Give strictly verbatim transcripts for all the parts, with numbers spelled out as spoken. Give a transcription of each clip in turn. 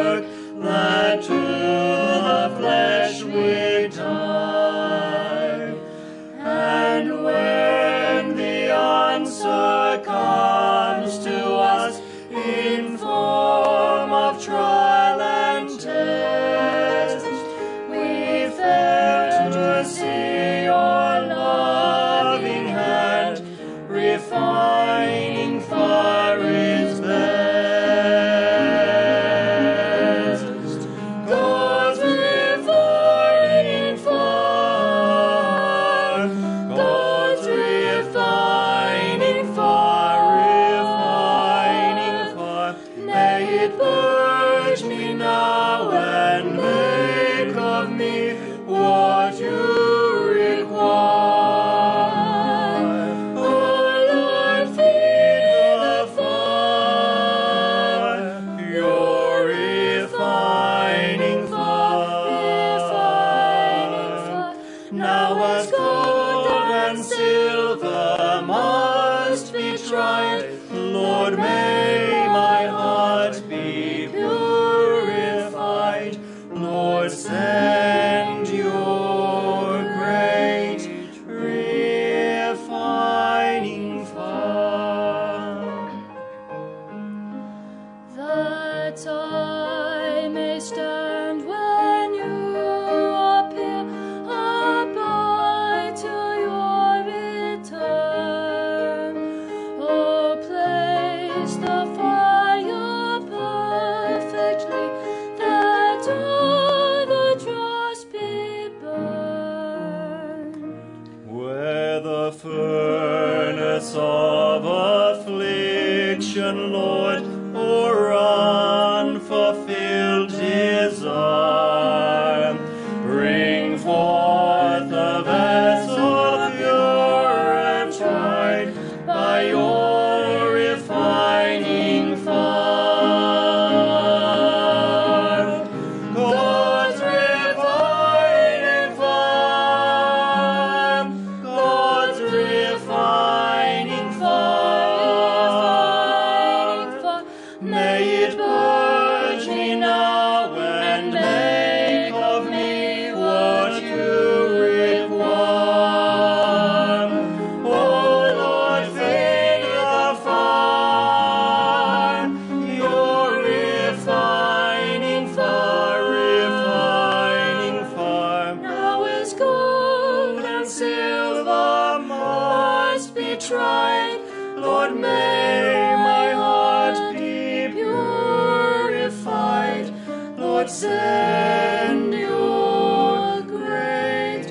work that to the flesh we die. And when the answer comes to us in form of trial and test, we fail to see your loving hand refining fire is best. God's refining fire, God's refining fire, refining fire. May it purge me now and make of me what you require. Oh Lord, feed the fire, your refining fire. Now as gold and silver must be tried, Lord, may my heart be purified. Lord, send your great refining fire, that I may stand when you appear, abide till your return. Oh, place the fire perfectly, that all the dross be burned. Where the furnace of affliction, Lord, or unfulfilled desire, bring forth a vessel pure and tried by your refining fire. God's refining fire, God's refining fire. May it purge me now and make of me what you require. Oh Lord, feed the fire, your refining fire, refining fire. Now as gold and silver must be tried, Lord, may my heart be purified. Lord, send your great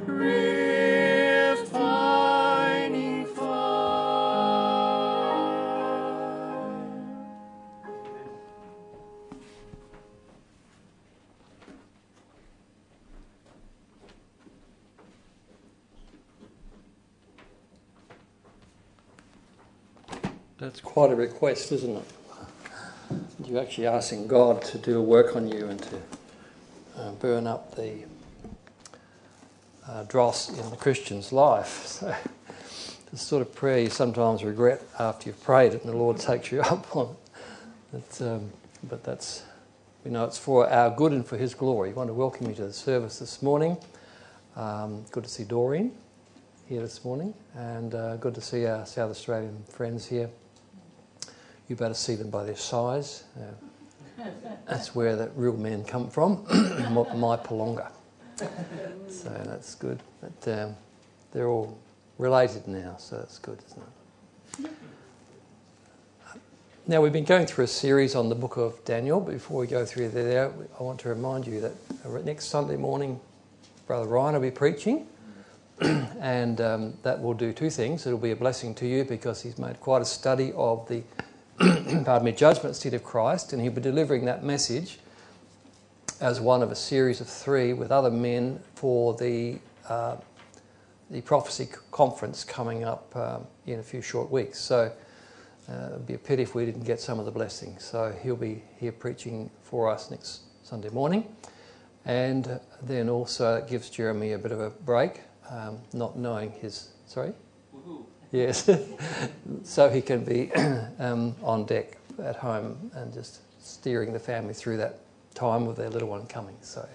refining fire. That's quite a request, isn't it? You're actually asking God to do a work on you and to uh, burn up the uh, dross in the Christian's life. So, the sort of prayer you sometimes regret after you've prayed it and the Lord takes you up on it. It's, um, but that's, we know it's for our good and for His glory. I want to welcome you to the service this morning. Um, good to see Doreen here this morning, and uh, good to see our South Australian friends here. You better see them by their size. Uh, that's where the real men come from, my Palonga. So that's good. But um, they're all related now, so that's good, isn't it? Now, we've been going through a series on the book of Daniel. Before we go through there, I want to remind you that next Sunday morning, Brother Ryan will be preaching. And um, that will do two things. It'll be a blessing to you because he's made quite a study of the pardon me, judgment seat of Christ, and he'll be delivering that message as one of a series of three with other men for the uh, the prophecy conference coming up um, in a few short weeks. So uh, it'd be a pity if we didn't get some of the blessings. So he'll be here preaching for us next Sunday morning, and then also it gives Jeremy a bit of a break, um, not knowing his sorry. Woohoo. Yes, so he can be um, on deck at home and just steering the family through that time with their little one coming. So,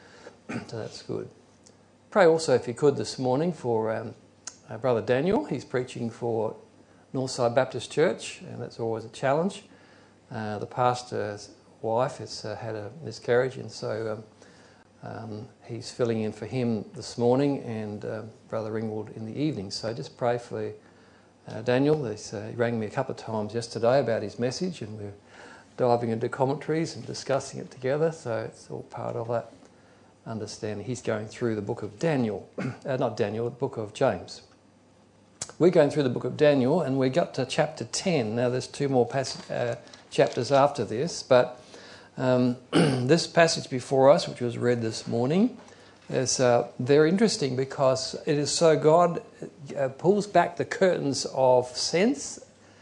so that's good. Pray also, if you could, this morning for um, uh, Brother Daniel. He's preaching for Northside Baptist Church, and that's always a challenge. Uh, the pastor's wife has uh, had a miscarriage, and so um, um, he's filling in for him this morning, and uh, Brother Ringwald in the evening. So just pray for uh, Daniel. He's, uh, he rang me a couple of times yesterday about his message, and we're diving into commentaries and discussing it together, so it's all part of that understanding. He's going through the book of Daniel, uh, not Daniel, the book of James. We're going through the book of Daniel, and we got to chapter ten. Now there's two more pass- uh, chapters after this, but um, this passage before us, which was read this morning, is uh, very interesting because it is so God uh, pulls back the curtains of sense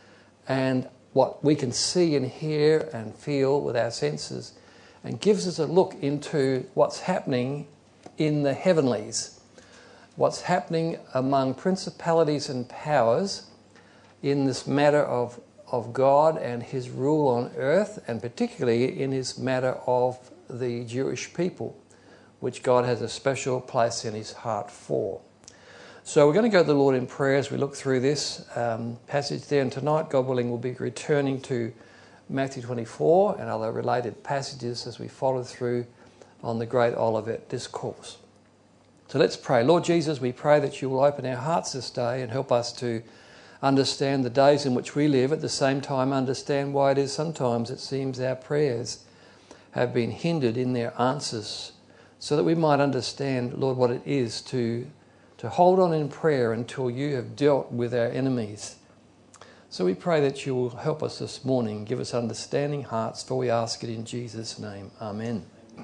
and what we can see and hear and feel with our senses, and gives us a look into what's happening in the heavenlies, what's happening among principalities and powers in this matter of, of God and his rule on earth, and particularly in his matter of the Jewish people, which God has a special place in his heart for. So we're going to go to the Lord in prayer as we look through this um, passage there, and tonight, God willing, we'll be returning to Matthew twenty-four and other related passages as we follow through on the Great Olivet Discourse. So let's pray. Lord Jesus, we pray that you will open our hearts this day and help us to understand the days in which we live, at the same time understand why it is sometimes it seems our prayers have been hindered in their answers, so that we might understand, Lord, what it is to to hold on in prayer until you have dealt with our enemies. So we pray that you will help us this morning, give us understanding hearts, for we ask it in Jesus' name. Amen.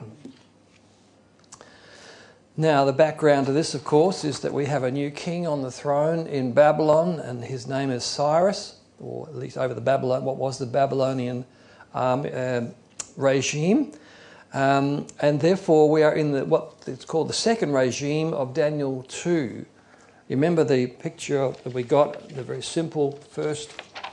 Now, the background to this, of course, is that we have a new king on the throne in Babylon, and his name is Cyrus, or at least over the Babylon, what was the Babylonian um, uh, regime. Um, and therefore we are in the what it's called the second regime of Daniel two. You remember the picture that we got, the very simple first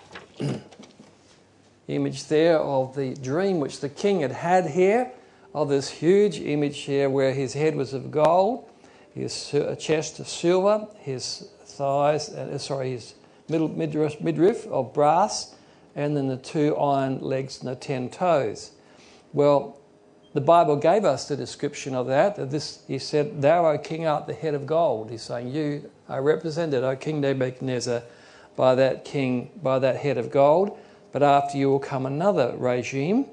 image there of the dream which the king had had here, of this huge image here where his head was of gold, his chest of silver, his thighs, uh, sorry, his middle midriff, midriff of brass, and then the two iron legs and the ten toes. Well, the Bible gave us the description of that. That this, he said, "Thou, O king, art the head of gold." He's saying, you are represented, O King Nebuchadnezzar, by that king, by that head of gold. But after you will come another regime,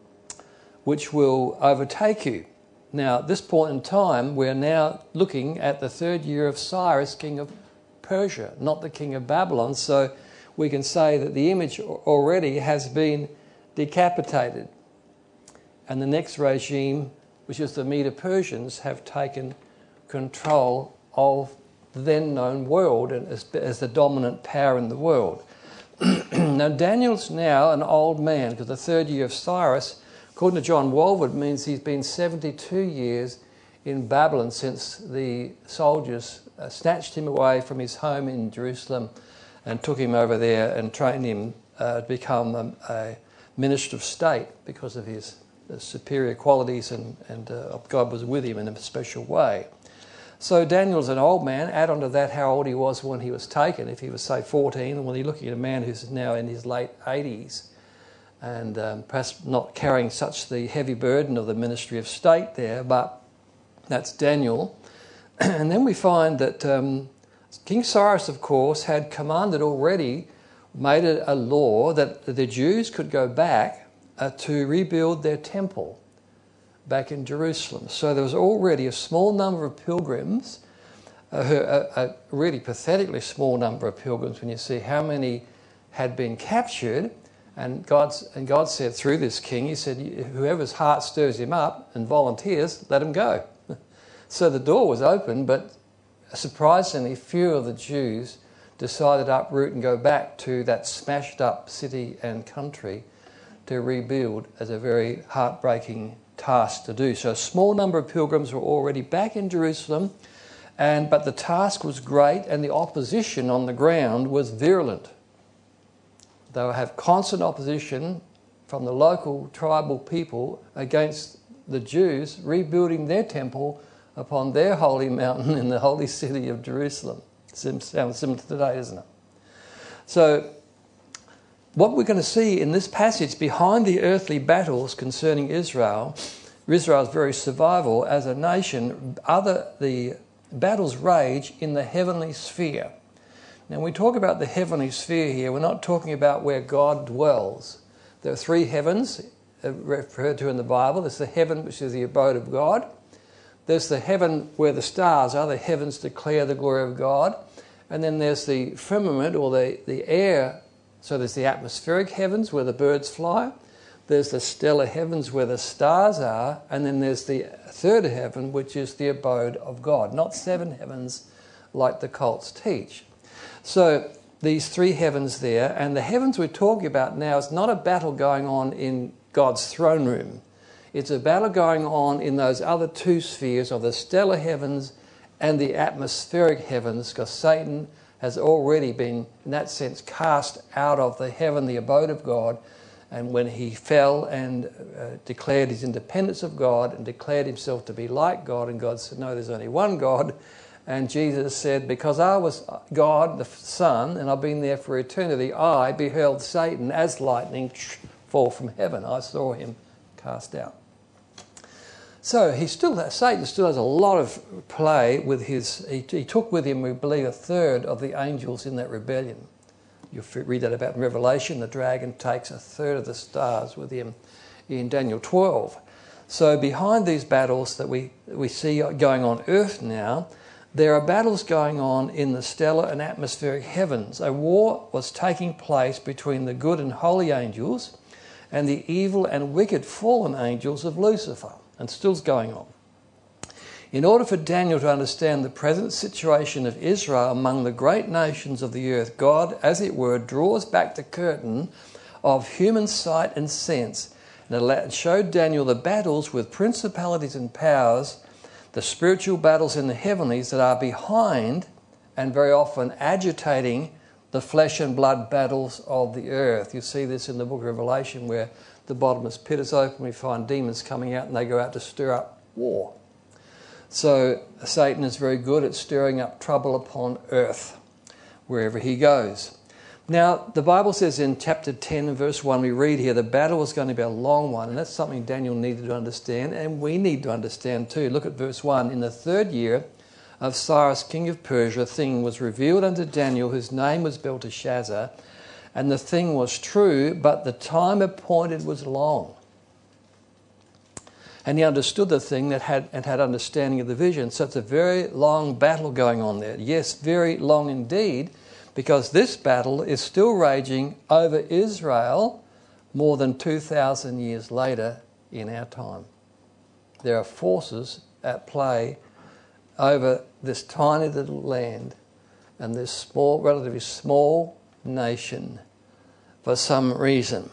which will overtake you. Now, at this point in time, we're now looking at the third year of Cyrus, king of Persia, not the king of Babylon. So we can say that the image already has been decapitated. And the next regime, which is the Medo-Persians, have taken control of the then known world and as, as the dominant power in the world. Now, Daniel's now an old man, because the third year of Cyrus, according to John Walvoord, means he's been seventy-two years in Babylon since the soldiers uh, snatched him away from his home in Jerusalem and took him over there and trained him uh, to become a, a minister of state because of his the superior qualities, and, and uh, God was with him in a special way. So Daniel's an old man. Add on to that how old he was when he was taken. If he was, say, fourteen, and when you're looking at a man who's now in his late eighties and um, perhaps not carrying such the heavy burden of the ministry of state there, but that's Daniel. And then we find that um, King Cyrus, of course, had commanded already, made a, a law that the Jews could go back Uh, to rebuild their temple back in Jerusalem. So there was already a small number of pilgrims, uh, a, a really pathetically small number of pilgrims when you see how many had been captured. And, God's, and God said through this king, he said, whoever's heart stirs him up and volunteers, let him go. So the door was open, but surprisingly few of the Jews decided to uproot and go back to that smashed up city and country to rebuild, as a very heartbreaking task to do. So a small number of pilgrims were already back in Jerusalem, and but the task was great, and the opposition on the ground was virulent. They will have constant opposition from the local tribal people against the Jews rebuilding their temple upon their holy mountain in the holy city of Jerusalem. Sounds similar to today, doesn't it? So what we're going to see in this passage behind the earthly battles concerning Israel, Israel's very survival as a nation, other the battles rage in the heavenly sphere. Now, when we talk about the heavenly sphere here, we're not talking about where God dwells. There are three heavens referred to in the Bible. There's the heaven which is the abode of God. There's the heaven where the stars are. The heavens declare the glory of God. And then there's the firmament or the, the air. So there's the atmospheric heavens where the birds fly. There's the stellar heavens where the stars are. And then there's the third heaven, which is the abode of God. Not seven heavens like the cults teach. So these three heavens there, and the heavens we're talking about now is not a battle going on in God's throne room. It's a battle going on in those other two spheres of the stellar heavens and the atmospheric heavens, because Satan has already been, in that sense, cast out of the heaven, the abode of God. And when he fell and uh, declared his independence of God and declared himself to be like God, and God said, no, there's only one God. And Jesus said, because I was God, the Son, and I've been there for eternity, I beheld Satan as lightning fall from heaven. I saw him cast out. So he still, Satan still has a lot of play with his, he, he took with him, we believe, a third of the angels in that rebellion. You'll read that about in Revelation. The dragon takes a third of the stars with him in Daniel twelve. So behind these battles that we, we see going on earth now, there are battles going on in the stellar and atmospheric heavens. A war was taking place between the good and holy angels and the evil and wicked fallen angels of Lucifer, and still's going on. In order for Daniel to understand the present situation of Israel among the great nations of the earth, God, as it were, draws back the curtain of human sight and sense and showed Daniel the battles with principalities and powers, the spiritual battles in the heavenlies that are behind and very often agitating the flesh and blood battles of the earth. You see this in the book of Revelation where the bottomless pit is open, we find demons coming out and they go out to stir up war. So Satan is very good at stirring up trouble upon earth wherever he goes. Now, the Bible says in chapter ten and verse one, we read here, the battle is going to be a long one, and that's something Daniel needed to understand, and we need to understand too. Look at verse one. In the third year of Cyrus, king of Persia, a thing was revealed unto Daniel, whose name was Belteshazzar, and the thing was true, but the time appointed was long. And he understood the thing that had, and had understanding of the vision. So it's a very long battle going on there. Yes, very long indeed, because this battle is still raging over Israel more than two thousand years later in our time. There are forces at play over this tiny little land and this small, relatively small nation for some reason.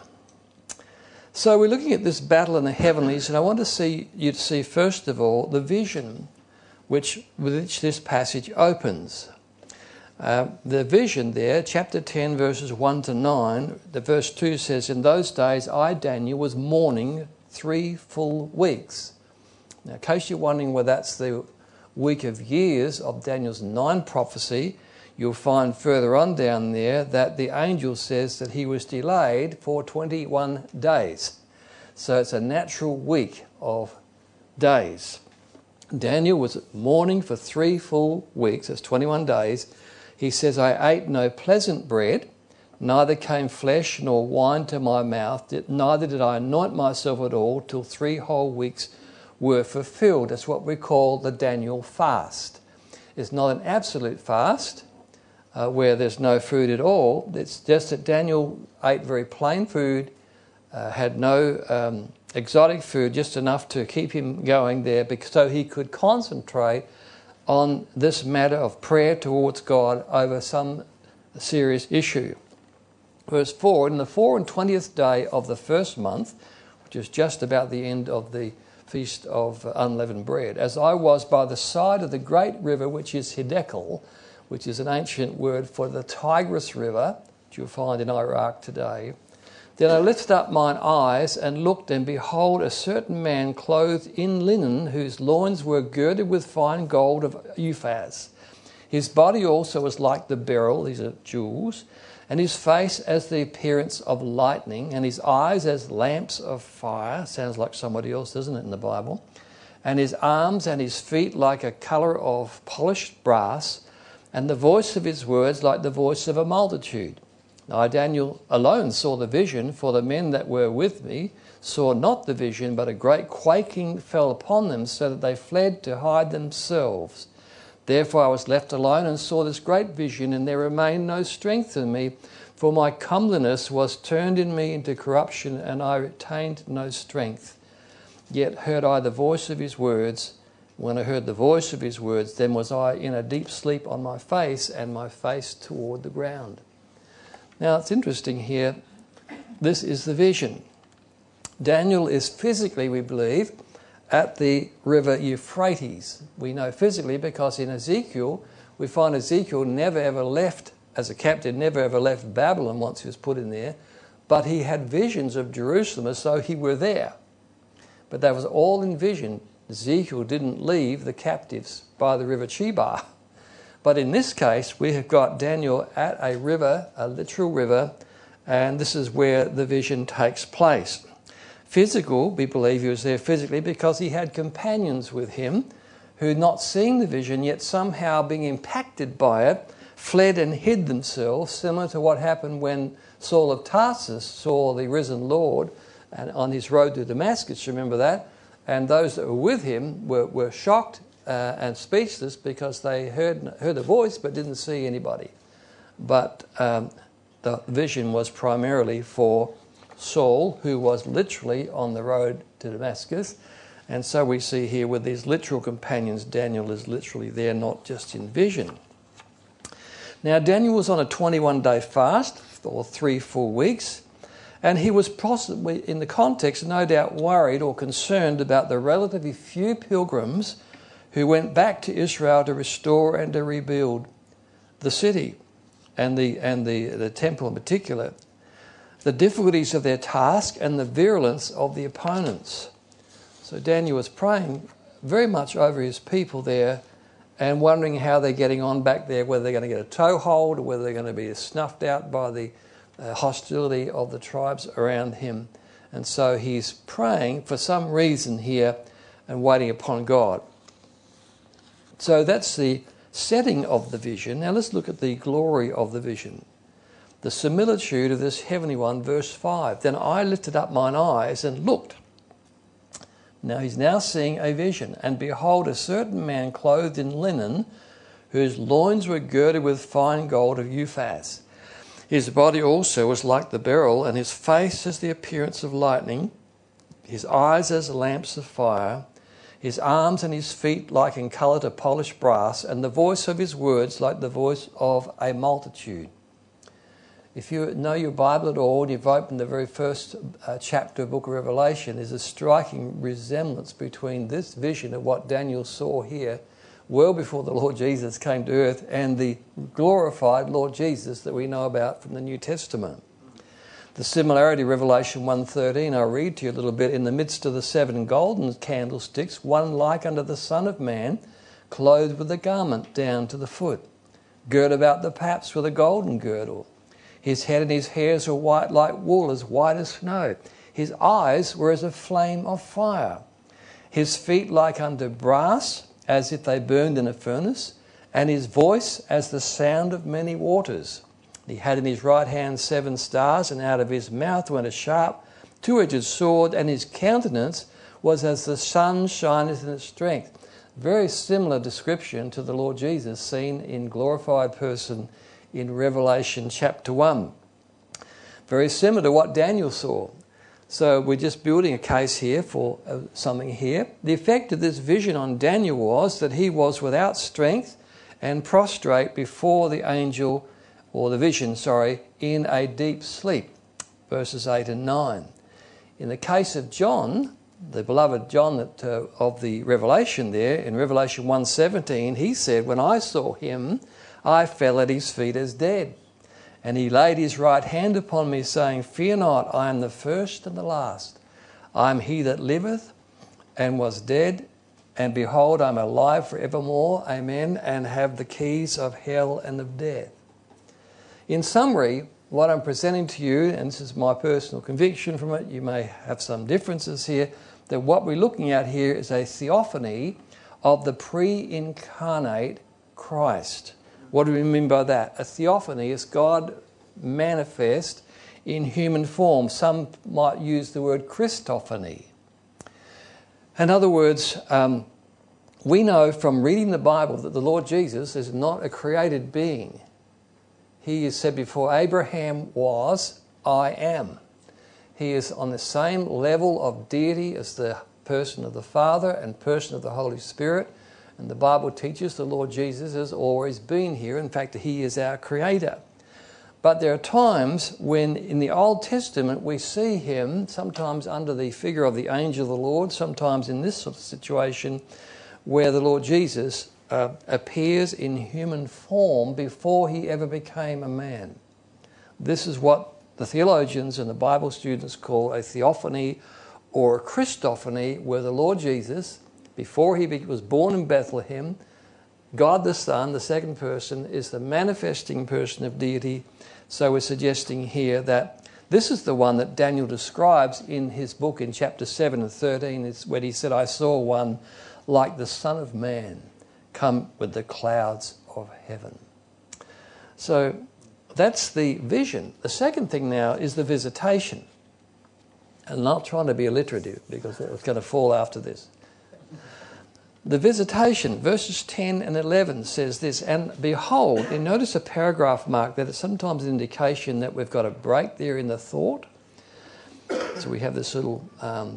So we're looking at this battle in the heavenlies, and I want to see you to see first of all the vision which with which this passage opens. Uh, the vision there, chapter ten, verses one to nine, the verse two says, in those days I, Daniel, was mourning three full weeks. Now, in case you're wondering whether that's the week of years of Daniel's nine prophecy, you'll find further on down there that the angel says that he was delayed for twenty-one days. So it's a natural week of days. Daniel was mourning for three full weeks, that's twenty-one days. He says, I ate no pleasant bread, neither came flesh nor wine to my mouth, neither did I anoint myself at all till three whole weeks were fulfilled. That's what we call the Daniel fast. It's not an absolute fast uh, where there's no food at all. It's just that Daniel ate very plain food, uh, had no um, exotic food, just enough to keep him going there because, so he could concentrate on this matter of prayer towards God over some serious issue. Verse four, in the four and twentieth day of the first month, which is just about the end of the feast of unleavened bread, as I was by the side of the great river, which is Hiddekel, which is an ancient word for the Tigris River, which you'll find in Iraq today, Then I lifted up mine eyes and looked, and behold, a certain man clothed in linen, whose loins were girded with fine gold of Uphaz. His body also was like the beryl, these are jewels, and his face as the appearance of lightning, and his eyes as lamps of fire. Sounds like somebody else, doesn't it, in the Bible? And his arms and his feet like a colour of polished brass, and the voice of his words like the voice of a multitude. I, Daniel, alone saw the vision, for the men that were with me saw not the vision, but a great quaking fell upon them, so that they fled to hide themselves. Therefore I was left alone and saw this great vision, and there remained no strength in me, for my comeliness was turned in me into corruption, and I retained no strength. Yet heard I the voice of his words. When I heard the voice of his words, then was I in a deep sleep on my face, and my face toward the ground. Now it's interesting here, this is the vision. Daniel is physically, we believe, at the river Euphrates. We know physically because in Ezekiel, we find Ezekiel never ever left, as a captive, never ever left Babylon once he was put in there, but he had visions of Jerusalem as though he were there. But that was all in vision. Ezekiel didn't leave the captives by the river Chebar. But in this case, we have got Daniel at a river, a literal river, and this is where the vision takes place. Physical, we believe he was there physically because he had companions with him who, not seeing the vision, yet somehow being impacted by it, fled and hid themselves, similar to what happened when Saul of Tarsus saw the risen Lord and on his road to Damascus, remember that? And those that were with him were, were shocked Uh, and speechless because they heard heard a voice but didn't see anybody. But um, the vision was primarily for Saul, who was literally on the road to Damascus. And so we see here with these literal companions, Daniel is literally there, not just in vision. Now Daniel was on a twenty-one day fast, or three full weeks, and he was possibly, in the context, no doubt worried or concerned about the relatively few pilgrims who went back to Israel to restore and to rebuild the city and the and the, the temple in particular, the difficulties of their task and the virulence of the opponents. So Daniel was praying very much over his people there and wondering how they're getting on back there, whether they're going to get a toehold or whether they're going to be snuffed out by the uh, hostility of the tribes around him. And so he's praying for some reason here and waiting upon God. So that's the setting of the vision. Now let's look at the glory of the vision. The similitude of this heavenly one, verse five. Then I lifted up mine eyes and looked. Now he's now seeing a vision. And behold, a certain man clothed in linen, whose loins were girded with fine gold of Uphaz. His body also was like the beryl, and his face as the appearance of lightning, his eyes as lamps of fire, his arms and his feet like in colour to polished brass, and the voice of his words like the voice of a multitude. If you know your Bible at all, and you've opened the very first uh, chapter of the book of Revelation, there's a striking resemblance between this vision of what Daniel saw here, well before the Lord Jesus came to earth, and the glorified Lord Jesus that we know about from the New Testament. The similarity, Revelation one thirteen, I'll read to you a little bit. In the midst of the seven golden candlesticks, one like unto the Son of Man, clothed with a garment down to the foot, girt about the paps with a golden girdle. His head and his hairs were white like wool, as white as snow. His eyes were as a flame of fire. His feet like unto brass, as if they burned in a furnace, and his voice as the sound of many waters. He had in his right hand seven stars, and out of his mouth went a sharp, two-edged sword, and his countenance was as the sun shineth in its strength. Very similar description to the Lord Jesus seen in glorified person in Revelation chapter one. Very similar to what Daniel saw. So we're just building a case here for uh, something here. The effect of this vision on Daniel was that he was without strength and prostrate before the angel, or the vision, sorry, in a deep sleep, verses eight and nine. In the case of John, the beloved John that, uh, of the Revelation there, in Revelation one seventeen, he said, when I saw him, I fell at his feet as dead. And he laid his right hand upon me, saying, Fear not, I am the first and the last. I am he that liveth and was dead, and behold, I am alive for evermore, amen, and have the keys of hell and of death. In summary, what I'm presenting to you, and this is my personal conviction from it, you may have some differences here, that what we're looking at here is a theophany of the pre-incarnate Christ. What do we mean by that? A theophany is God manifest in human form. Some might use the word Christophany. In other words, um, we know from reading the Bible that the Lord Jesus is not a created being. He is said before Abraham was, I am. He is on the same level of deity as the person of the Father and person of the Holy Spirit. And the Bible teaches the Lord Jesus has always been here. In fact, he is our creator. But there are times when in the Old Testament we see him sometimes under the figure of the angel of the Lord, sometimes in this sort of situation where the Lord Jesus uh, appears in human form before he ever became a man. This is what the theologians and the Bible students call a theophany or a Christophany, where the Lord Jesus, before he was born in Bethlehem, God the Son, the second person, is the manifesting person of deity. So we're suggesting here that this is the one that Daniel describes in his book in chapter seven and thirteen, is when he said, I saw one like the Son of Man come with the clouds of heaven. So that's the vision. The second thing now is the visitation. I'm not trying to be alliterative because that was going to fall after this. The visitation, verses ten and eleven says this, and behold, and notice a paragraph mark that is sometimes an indication that we've got a break there in the thought. So we have this little um,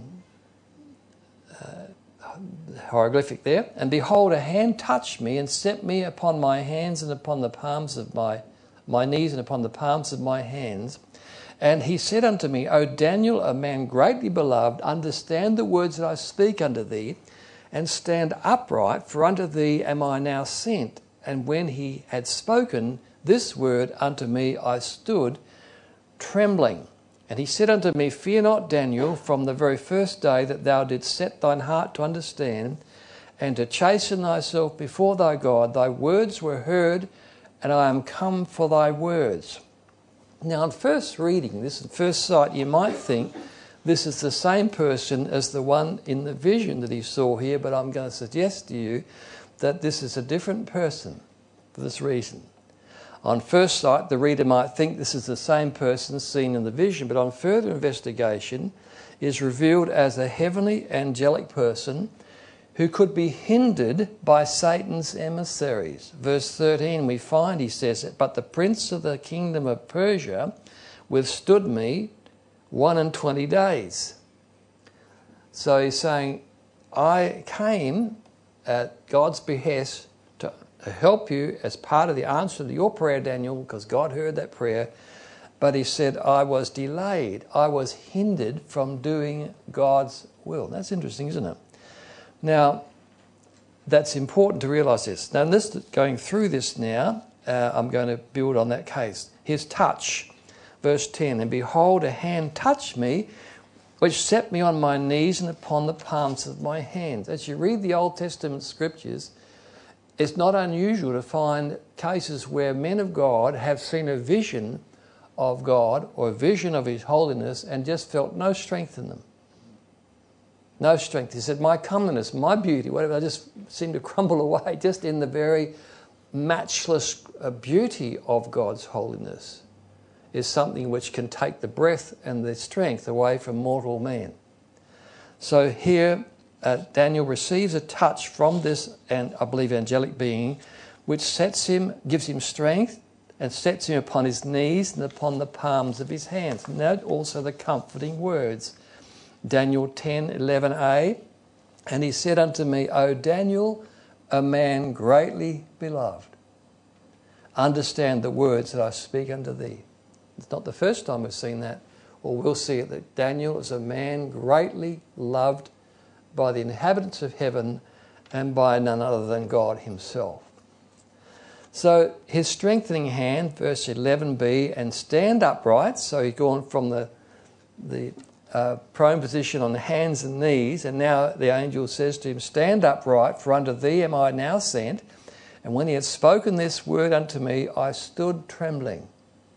uh, hieroglyphic there. And behold, a hand touched me and set me upon my hands and upon the palms of my, my knees and upon the palms of my hands. And he said unto me, O Daniel, a man greatly beloved, understand the words that I speak unto thee, and stand upright, for unto thee am I now sent. And when he had spoken this word unto me, I stood trembling. And he said unto me, Fear not, Daniel, from the very first day that thou didst set thine heart to understand, and to chasten thyself before thy God, thy words were heard, and I am come for thy words. Now, on first reading this, at first sight, you might think this is the same person as the one in the vision that he saw here, but I'm going to suggest to you that this is a different person for this reason. On first sight, the reader might think this is the same person seen in the vision, but on further investigation is revealed as a heavenly angelic person who could be hindered by Satan's emissaries. Verse thirteen, we find, he says, but the prince of the kingdom of Persia withstood me one and twenty days. So he's saying, I came at God's behest to help you as part of the answer to your prayer, Daniel, because God heard that prayer. But he said, I was delayed. I was hindered from doing God's will. That's interesting, isn't it? Now, that's important to realise this. Now, this, going through this now, uh, I'm going to build on that case. His touch, verse ten, and behold, a hand touched me, which set me on my knees and upon the palms of my hands. As you read the Old Testament scriptures, it's not unusual to find cases where men of God have seen a vision of God or a vision of His holiness and just felt no strength in them. No strength. He said, my comeliness, my beauty, whatever, I just seem to crumble away just in the very matchless beauty of God's holiness is something which can take the breath and the strength away from mortal man. So here uh, Daniel receives a touch from this, and I believe, angelic being, which sets him, gives him strength and sets him upon his knees and upon the palms of his hands. Note also the comforting words. Daniel ten eleven a, and he said unto me, O Daniel, a man greatly beloved, understand the words that I speak unto thee. It's not the first time we've seen that, or we'll see it, that Daniel is a man greatly loved by the inhabitants of heaven and by none other than God himself. So his strengthening hand, verse eleven b, and stand upright. So he's gone from the the uh, prone position on the hands and knees, and now the angel says to him, stand upright, for unto thee am I now sent. And when he had spoken this word unto me, I stood trembling.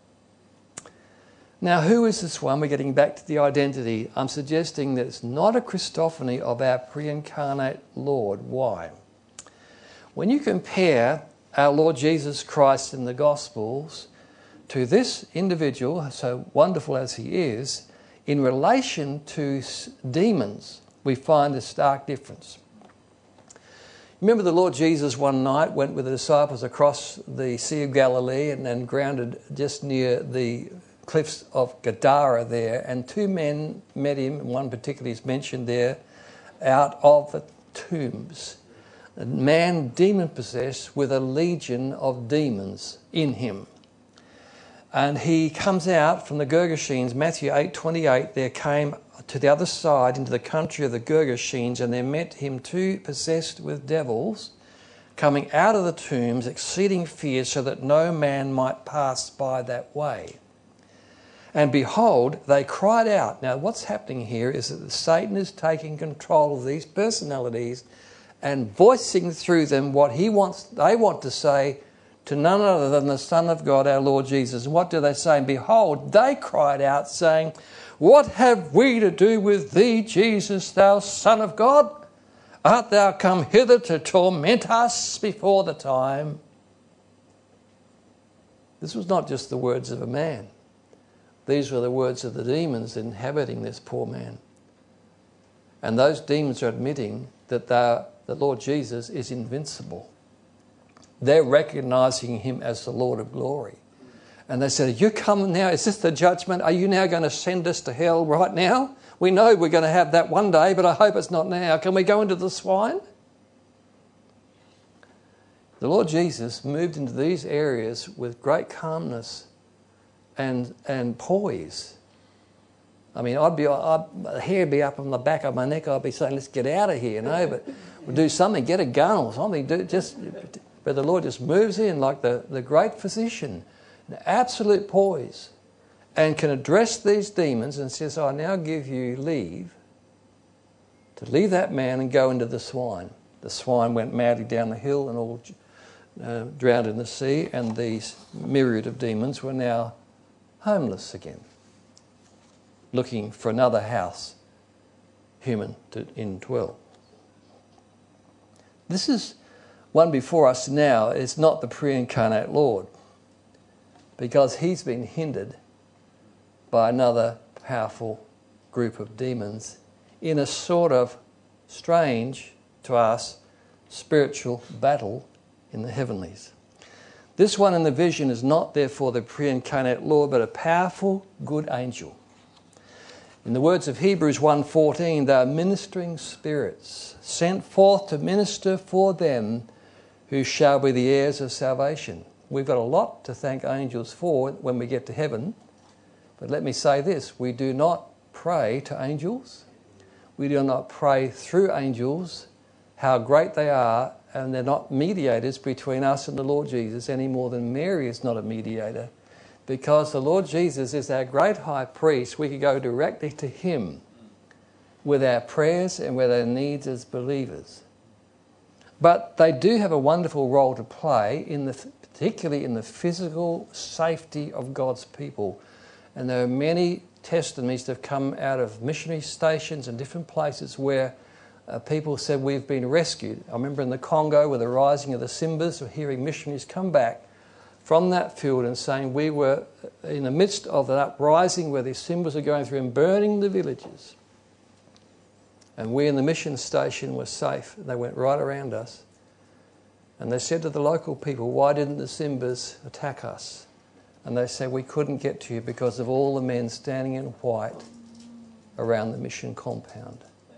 Now, who is this one? We're getting back to the identity. I'm suggesting that it's not a Christophany of our pre-incarnate Lord. Why? When you compare our Lord Jesus Christ in the Gospels to this individual, so wonderful as he is, in relation to demons, we find a stark difference. Remember the Lord Jesus one night went with the disciples across the Sea of Galilee and then grounded just near the cliffs of Gadara there, and two men met him, and one particularly is mentioned there, out of the tombs. A man demon-possessed with a legion of demons in him. And he comes out from the Gergesenes, Matthew eight twenty-eight, there came to the other side into the country of the Gergesenes, and there met him two possessed with devils, coming out of the tombs, exceeding fear, so that no man might pass by that way. And behold, they cried out. Now what's happening here is that Satan is taking control of these personalities and voicing through them what he wants, they want to say to none other than the Son of God, our Lord Jesus. And what do they say? And behold, they cried out, saying, what have we to do with thee, Jesus, thou Son of God? Art thou come hither to torment us before the time? This was not just the words of a man. These were the words of the demons inhabiting this poor man. And those demons are admitting that the Lord Jesus is invincible. They're recognising him as the Lord of glory. And they said, are you coming now? Is this the judgment? Are you now going to send us to hell right now? We know we're going to have that one day, but I hope it's not now. Can we go into the swine? The Lord Jesus moved into these areas with great calmness and and poise. I mean, I'd be, I'd, the hair would be up on the back of my neck. I'd be saying, let's get out of here, you know, but we'll do something, get a gun or something. Do just, but the Lord just moves in like the, the great physician, an absolute poise, and can address these demons and says, I now give you leave to leave that man and go into the swine. The swine went madly down the hill and all uh, drowned in the sea, and these myriad of demons were now homeless again, looking for another house, human to indwell. This is one before us now is not the pre-incarnate Lord, because he's been hindered by another powerful group of demons in a sort of strange, to us, spiritual battle in the heavenlies. This one in the vision is not therefore the pre-incarnate Lord, but a powerful good angel. In the words of Hebrews one fourteen, they are ministering spirits sent forth to minister for them who shall be the heirs of salvation. We've got a lot to thank angels for when we get to heaven. But let me say this, we do not pray to angels. We do not pray through angels, how great they are, and they're not mediators between us and the Lord Jesus any more than Mary is not a mediator. Because the Lord Jesus is our great high priest, we can go directly to him with our prayers and with our needs as believers. But they do have a wonderful role to play, in the, particularly in the physical safety of God's people. And there are many testimonies that have come out of missionary stations and different places where uh, people said we've been rescued. I remember in the Congo with the rising of the Simbas, hearing missionaries come back from that field and saying we were in the midst of an uprising where the Simbas are going through and burning the villages. And we in the mission station were safe. They went right around us. And they said to the local people, why didn't the Simbas attack us? And they said, we couldn't get to you because of all the men standing in white around the mission compound.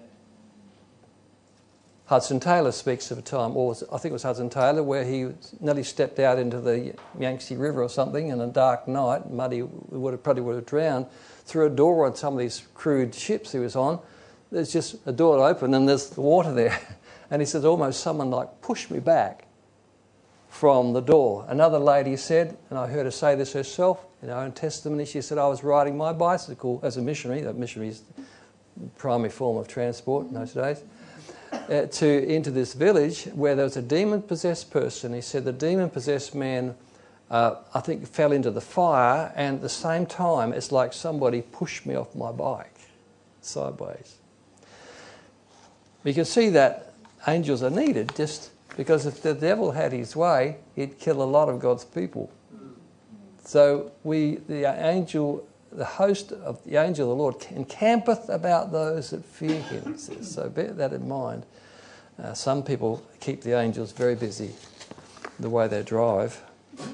Hudson Taylor speaks of a time, or I think it was Hudson Taylor, where he nearly stepped out into the Yangtze River or something in a dark night, muddy, would have, probably would have drowned, through a door on some of these crude ships he was on. There's just a door open and there's the water there. And he says, almost someone like pushed me back from the door. Another lady said, and I heard her say this herself in her own testimony, she said, I was riding my bicycle as a missionary, that missionary is the primary form of transport in those days, uh, to into this village where there was a demon-possessed person. He said the demon-possessed man, uh, I think, fell into the fire, and at the same time, it's like somebody pushed me off my bike, sideways. You can see that angels are needed, just because if the devil had his way, he'd kill a lot of God's people. So we, the angel, the host of the angel of the Lord encampeth about those that fear him. So bear that in mind. Uh, some people keep the angels very busy the way they drive,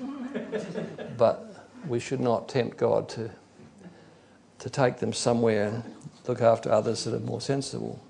but we should not tempt God to to take them somewhere and look after others that are more sensible.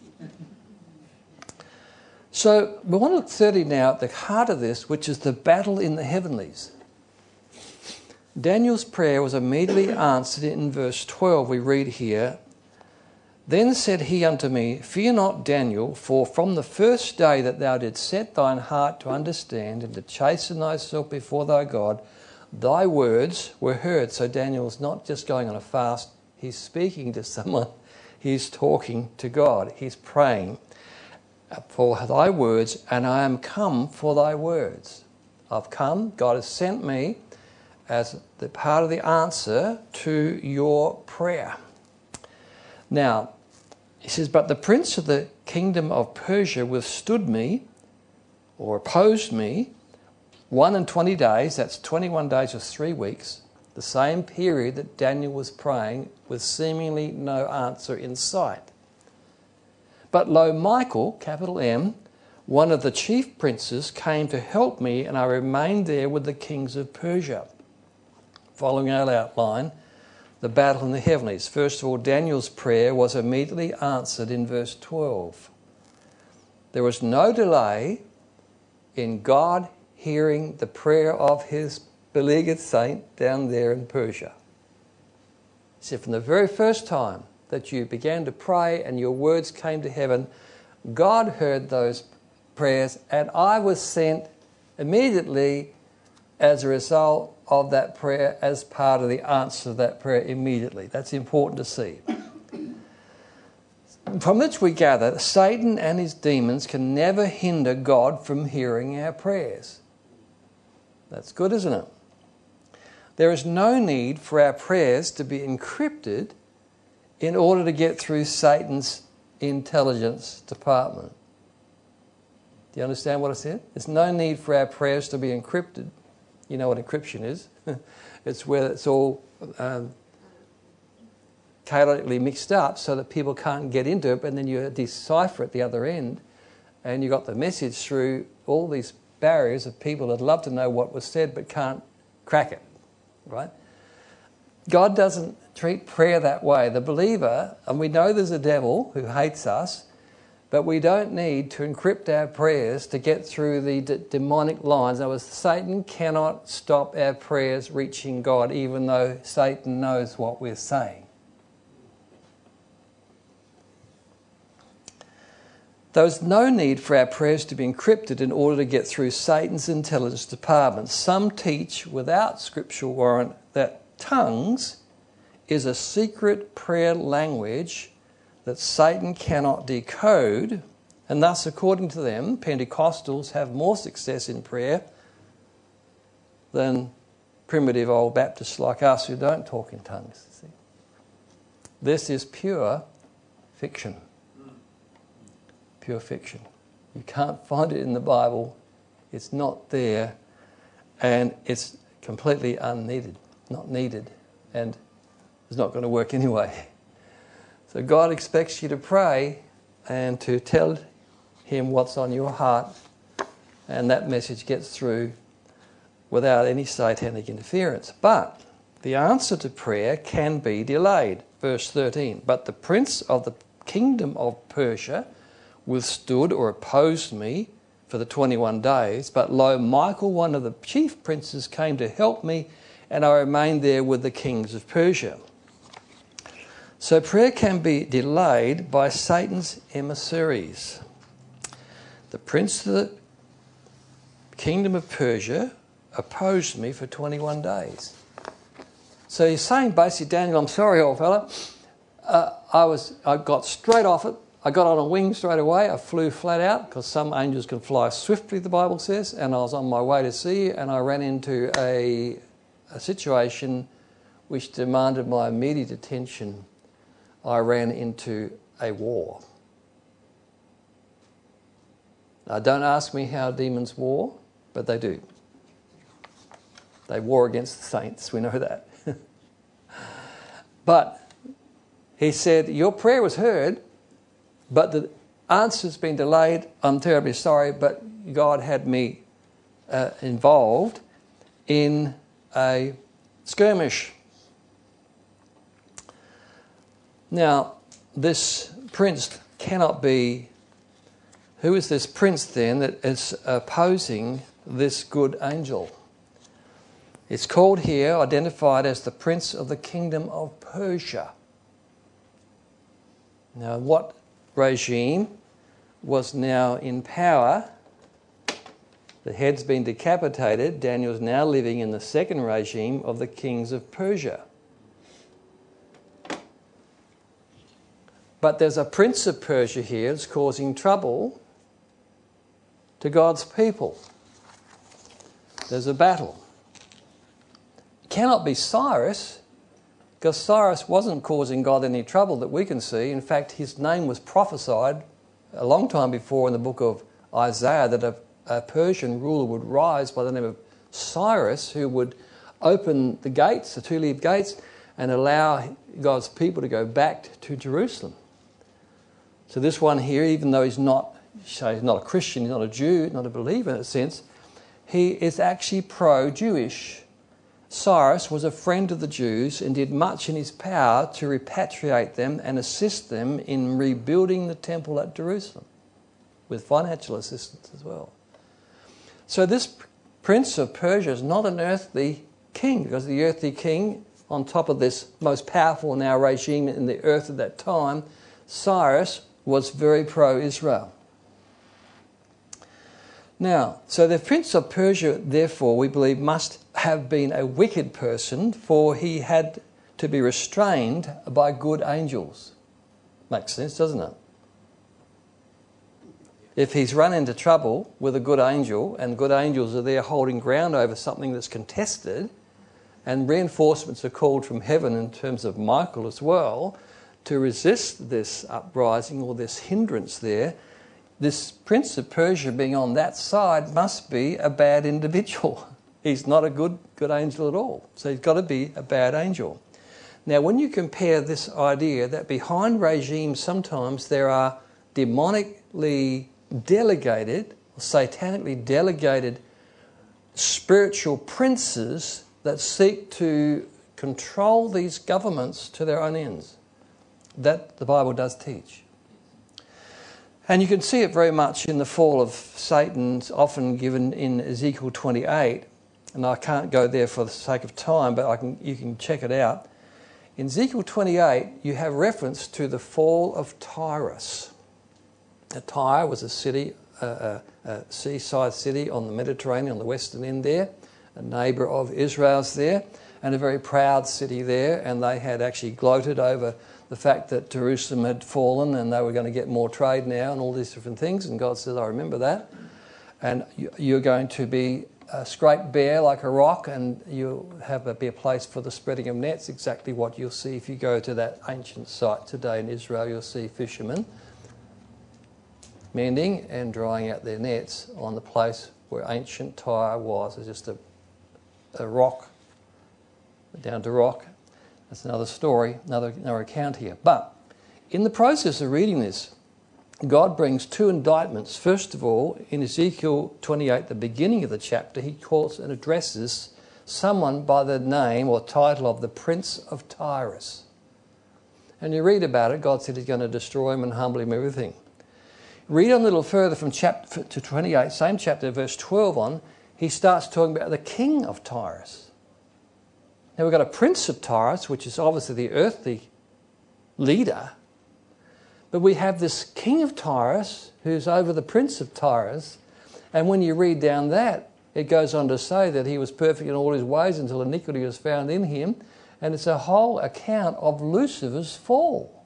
So we want to look thirdly now at the heart of this, which is the battle in the heavenlies. Daniel's prayer was immediately answered in verse twelve. We read here, Then said he unto me, Fear not, Daniel, for from the first day that thou didst set thine heart to understand and to chasten thyself before thy God, thy words were heard. So Daniel's not just going on a fast. He's speaking to someone. He's talking to God. He's praying for thy words, and I am come for thy words. I've come. God has sent me as the part of the answer to your prayer. Now, he says, But the prince of the kingdom of Persia withstood me, or opposed me, one and twenty days, that's twenty-one days or three weeks, the same period that Daniel was praying with seemingly no answer in sight. But lo, Michael, capital M, one of the chief princes, came to help me, and I remained there with the kings of Persia. Following our outline, the battle in the heavenlies. First of all, Daniel's prayer was immediately answered in verse twelve. There was no delay in God hearing the prayer of his beleaguered saint down there in Persia. He said, from the very first time that you began to pray and your words came to heaven, God heard those prayers, and I was sent immediately as a result of that prayer, as part of the answer to that prayer immediately. That's important to see. From which we gather, Satan and his demons can never hinder God from hearing our prayers. That's good, isn't it? There is no need for our prayers to be encrypted in order to get through Satan's intelligence department. Do you understand what I said? There's no need for our prayers to be encrypted. You know what encryption is. It's where it's all um, chaotically mixed up so that people can't get into it, and then you decipher at the other end, and you got the message through all these barriers of people that love to know what was said but can't crack it, right? God doesn't treat prayer that way. The believer, and we know there's a devil who hates us, but we don't need to encrypt our prayers to get through the d- demonic lines. In other words, Satan cannot stop our prayers reaching God, even though Satan knows what we're saying. There's no need for our prayers to be encrypted in order to get through Satan's intelligence department. Some teach, without scriptural warrant, that tongues is a secret prayer language that Satan cannot decode, and thus, according to them, Pentecostals have more success in prayer than primitive old Baptists like us who don't talk in tongues. See? This is pure fiction. Pure fiction. You can't find it in the Bible. It's not there, and it's completely unneeded, not needed, and it's not going to work anyway. So God expects you to pray and to tell him what's on your heart, and that message gets through without any satanic interference. But the answer to prayer can be delayed. Verse thirteen, but the prince of the kingdom of Persia withstood or opposed me for the twenty-one days, but lo, Michael, one of the chief princes, came to help me, and I remained there with the kings of Persia. So prayer can be delayed by Satan's emissaries. The prince of the kingdom of Persia opposed me for twenty-one days. So he's saying basically, Daniel, I'm sorry, old fella. Uh, I was, I got straight off it. I got on a wing straight away. I flew flat out because some angels can fly swiftly, the Bible says. And I was on my way to sea, and I ran into a, a situation which demanded my immediate attention. I ran into a war. Now, don't ask me how demons war, but they do. They war against the saints. We know that. But he said, your prayer was heard, but the answer's been delayed. I'm terribly sorry, but God had me uh, involved in a skirmish. Now, this prince cannot be... Who is this prince then that is opposing this good angel? It's called here, identified as the prince of the kingdom of Persia. Now, what regime was now in power? The head's been decapitated. Daniel's now living in the second regime of the kings of Persia. But there's a prince of Persia here that's causing trouble to God's people. There's a battle. It cannot be Cyrus, because Cyrus wasn't causing God any trouble that we can see. In fact, his name was prophesied a long time before in the book of Isaiah that a, a Persian ruler would rise by the name of Cyrus, who would open the gates, the two-leaved gates, and allow God's people to go back to Jerusalem. So this one here, even though he's not, so he's not a Christian, he's not a Jew, not a believer in a sense, he is actually pro-Jewish. Cyrus was a friend of the Jews and did much in his power to repatriate them and assist them in rebuilding the temple at Jerusalem, with financial assistance as well. So this prince of Persia is not an earthly king, because the earthly king, on top of this most powerful now regime in the earth at that time, Cyrus was very pro-Israel. Now, so the prince of Persia, therefore, we believe must have been a wicked person, for he had to be restrained by good angels. Makes sense, doesn't it? If he's run into trouble with a good angel, and good angels are there holding ground over something that's contested, and reinforcements are called from heaven in terms of Michael as well, to resist this uprising or this hindrance there, this prince of Persia being on that side must be a bad individual. He's not a good good angel at all. So he's got to be a bad angel. Now, when you compare this idea that behind regimes sometimes there are demonically delegated, or satanically delegated spiritual princes that seek to control these governments to their own ends. That the Bible does teach. And you can see it very much in the fall of Satan, often given in Ezekiel twenty-eight. And I can't go there for the sake of time, but I can. you can check it out. In Ezekiel twenty-eight, you have reference to the fall of Tyrus. Now, Tyre was a city, a, a, a seaside city on the Mediterranean, on the western end there, a neighbour of Israel's there, and a very proud city there. And they had actually gloated over the fact that Jerusalem had fallen and they were going to get more trade now and all these different things. And God says, I remember that. And you're going to be uh, scraped bare like a rock, and you'll have a, be a place for the spreading of nets. Exactly what you'll see if you go to that ancient site today in Israel. You'll see fishermen mending and drying out their nets on the place where ancient Tyre was. It's just a, a rock, down to rock. That's another story, another, another account here. But in the process of reading this, God brings two indictments. First of all, in Ezekiel twenty-eight, the beginning of the chapter, he calls and addresses someone by the name or title of the Prince of Tyrus. And you read about it, God said he's going to destroy him and humble him, everything. Read on a little further from chapter to twenty-eight, same chapter, verse twelve on, he starts talking about the king of Tyrus. Now we've got a prince of Tyrus, which is obviously the earthly leader. But we have this king of Tyrus who's over the prince of Tyrus. And when you read down that, It goes on to say that he was perfect in all his ways until iniquity was found in him. And it's a whole account of Lucifer's fall.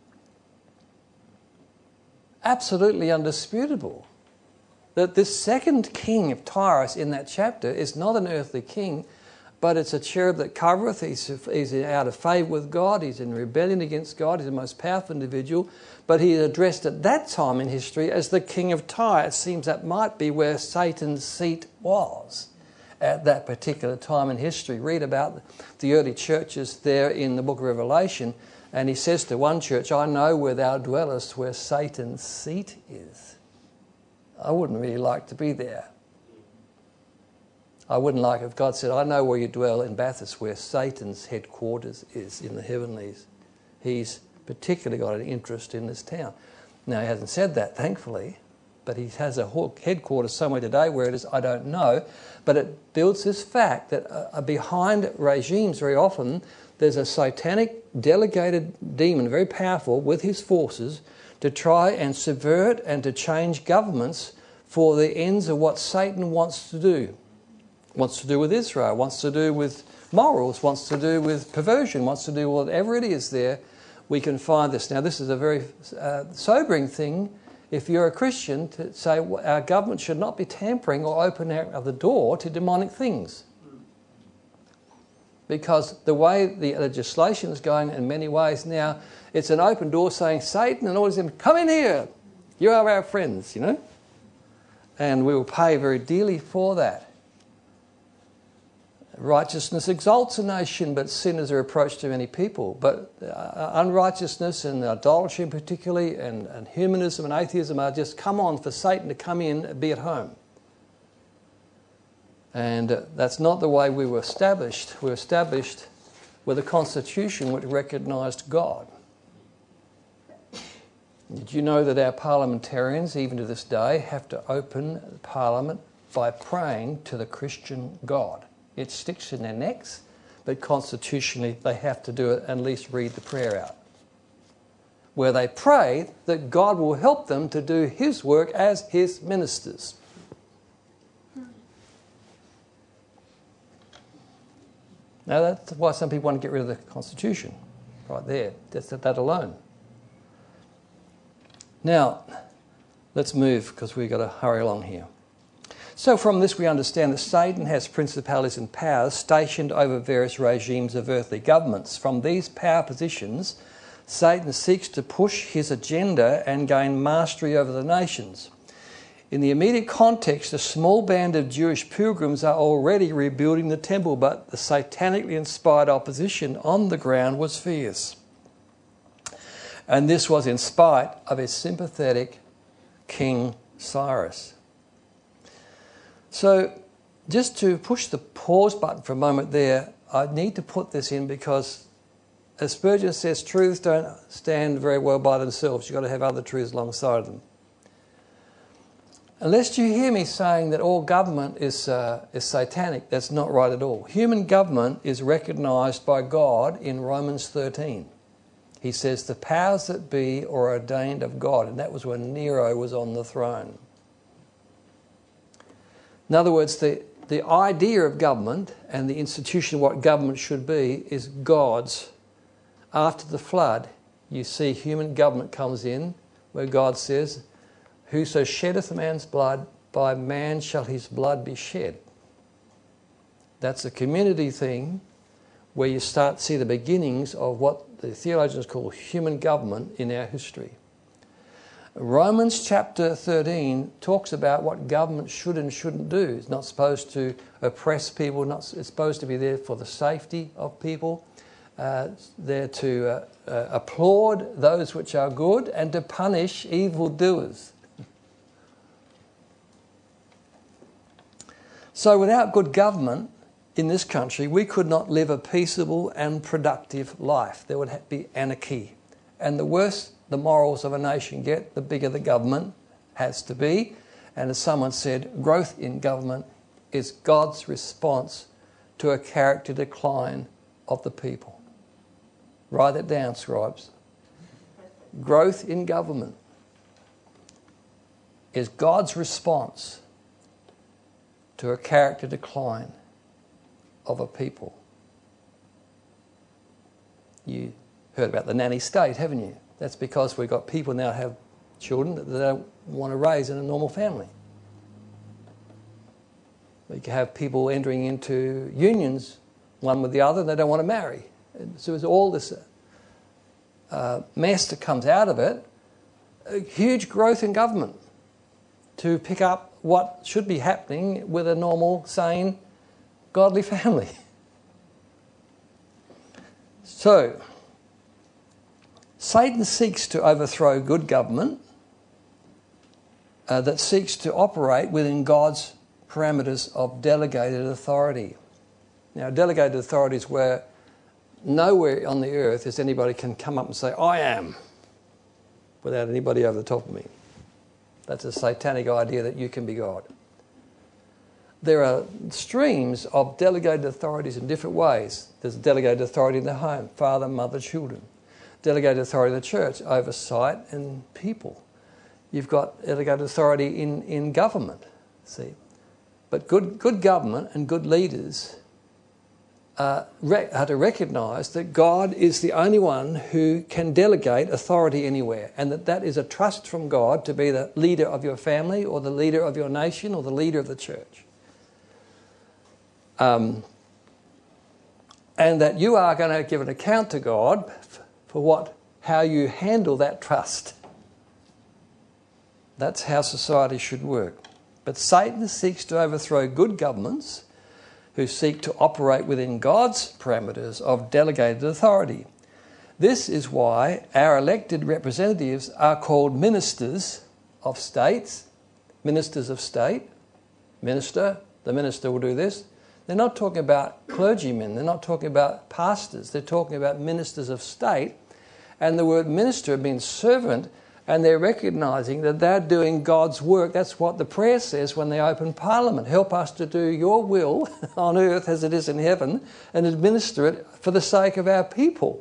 Absolutely undisputable. That this second king of Tyrus in that chapter is not an earthly king, but it's a cherub that covereth. He's, he's out of favour with God. He's in rebellion against God. He's the most powerful individual. But he is addressed at that time in history as the king of Tyre. It seems that might be where Satan's seat was at that particular time in history. Read about the early churches there in the book of Revelation. And he says to one church, I know where thou dwellest, where Satan's seat is. I wouldn't really like to be there. I wouldn't like if God said, I know where you dwell in Bathurst, where Satan's headquarters is in the heavenlies. He's particularly got an interest in this town. Now, he hasn't said that, thankfully, but he has a headquarters somewhere today. Where it is, I don't know. But it builds this fact that uh, behind regimes, very often, there's a satanic delegated demon, very powerful, with his forces, to try and subvert and to change governments for the ends of what Satan wants to do. Wants to do with Israel, wants to do with morals, wants to do with perversion, wants to do whatever it is there. We can find this. Now, this is a very uh, sobering thing if you're a Christian to say well, our government should not be tampering or opening out the door to demonic things. Because the way the legislation is going in many ways now, it's an open door saying, Satan and all of them, come in here. You are our friends, you know. And we will pay very dearly for that. Righteousness exalts a nation, but sin is a reproach to many people. But uh, unrighteousness and idolatry particularly, and, and humanism and atheism are just come on for Satan to come in and be at home. And uh, that's not the way we were established. We were established with a constitution which recognised God. Did you know that our parliamentarians, even to this day, have to open Parliament by praying to the Christian God? It sticks in their necks, but constitutionally they have to do it and at least read the prayer out. Where they pray that God will help them to do his work as his ministers. Now that's why some people want to get rid of the Constitution. Right there, just that alone. Now, let's move because we've got to hurry along here. So from this we understand that Satan has principalities and powers stationed over various regimes of earthly governments. From these power positions, Satan seeks to push his agenda and gain mastery over the nations. In the immediate context, a small band of Jewish pilgrims are already rebuilding the temple, but the satanically inspired opposition on the ground was fierce. And this was in spite of his sympathetic King Cyrus. So, just to push the pause button for a moment there, I need to put this in because, as Spurgeon says, truths don't stand very well by themselves. You've got to have other truths alongside them. Unless you hear me saying that all government is, uh, is satanic, that's not right at all. Human government is recognised by God in Romans thirteen. He says the powers that be are ordained of God, and that was when Nero was on the throne. In other words, the, the idea of government and the institution of what government should be is God's. After the flood, you see human government comes in where God says, whoso sheddeth a man's blood, by man shall his blood be shed. That's a community thing where you start to see the beginnings of what the theologians call human government in our history. Romans chapter thirteen talks about what government should and shouldn't do. It's not supposed to oppress people, not, it's supposed to be there for the safety of people, uh, there to uh, uh, applaud those which are good and to punish evildoers. So without good government in this country, we could not live a peaceable and productive life. There would be anarchy. And the worse the morals of a nation get, the bigger the government has to be. And as someone said, growth in government is God's response to a character decline of the people. Write it down, scribes. Growth in government is God's response to a character decline of a people. You heard about the nanny state, haven't you? That's because we've got people now have children that they don't want to raise in a normal family. We can have people entering into unions, one with the other, and they don't want to marry. So there's all this uh, mess that comes out of it. A huge growth in government to pick up what should be happening with a normal, sane, godly family. So, Satan seeks to overthrow good government uh, that seeks to operate within God's parameters of delegated authority. Now, delegated authority is where nowhere on the earth is anybody can come up and say, I am, without anybody over the top of me. That's a satanic idea that you can be God. There are streams of delegated authorities in different ways. There's delegated authority in the home, father, mother, children. Delegated authority in the church, oversight and people. You've got delegated authority in, in government, see. But good, good government and good leaders uh, re- are to recognise that God is the only one who can delegate authority anywhere, and that that is a trust from God to be the leader of your family or the leader of your nation or the leader of the church. Um, and that you are going to give an account to God for what, how you handle that trust. That's how society should work. But Satan seeks to overthrow good governments who seek to operate within God's parameters of delegated authority. This is why our elected representatives are called ministers of states, ministers of state, minister, the minister will do this. They're not talking about clergymen, they're not talking about pastors, they're talking about ministers of state. And the word minister means servant, and they're recognising that they're doing God's work. That's what the prayer says when they open Parliament. Help us to do your will on earth as it is in heaven and administer it for the sake of our people.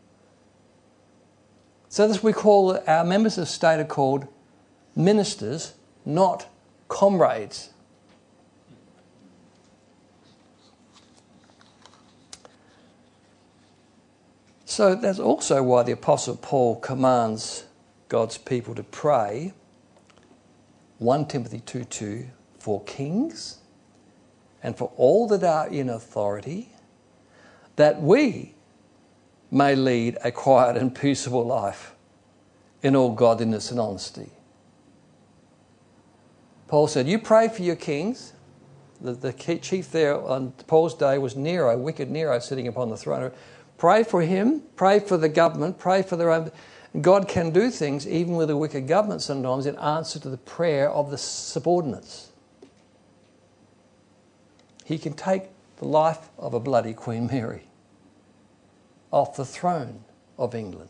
So this we call, our members of state are called ministers, not comrades. So that's also why the Apostle Paul commands God's people to pray, First Timothy two two, for kings and for all that are in authority, that we may lead a quiet and peaceable life in all godliness and honesty. Paul said, you pray for your kings. The, the chief there on Paul's day was Nero, wicked Nero sitting upon the throne. Pray for him, pray for the government, pray for their own. God can do things even with a wicked government sometimes in answer to the prayer of the subordinates. He can take the life of a bloody Queen Mary off the throne of England.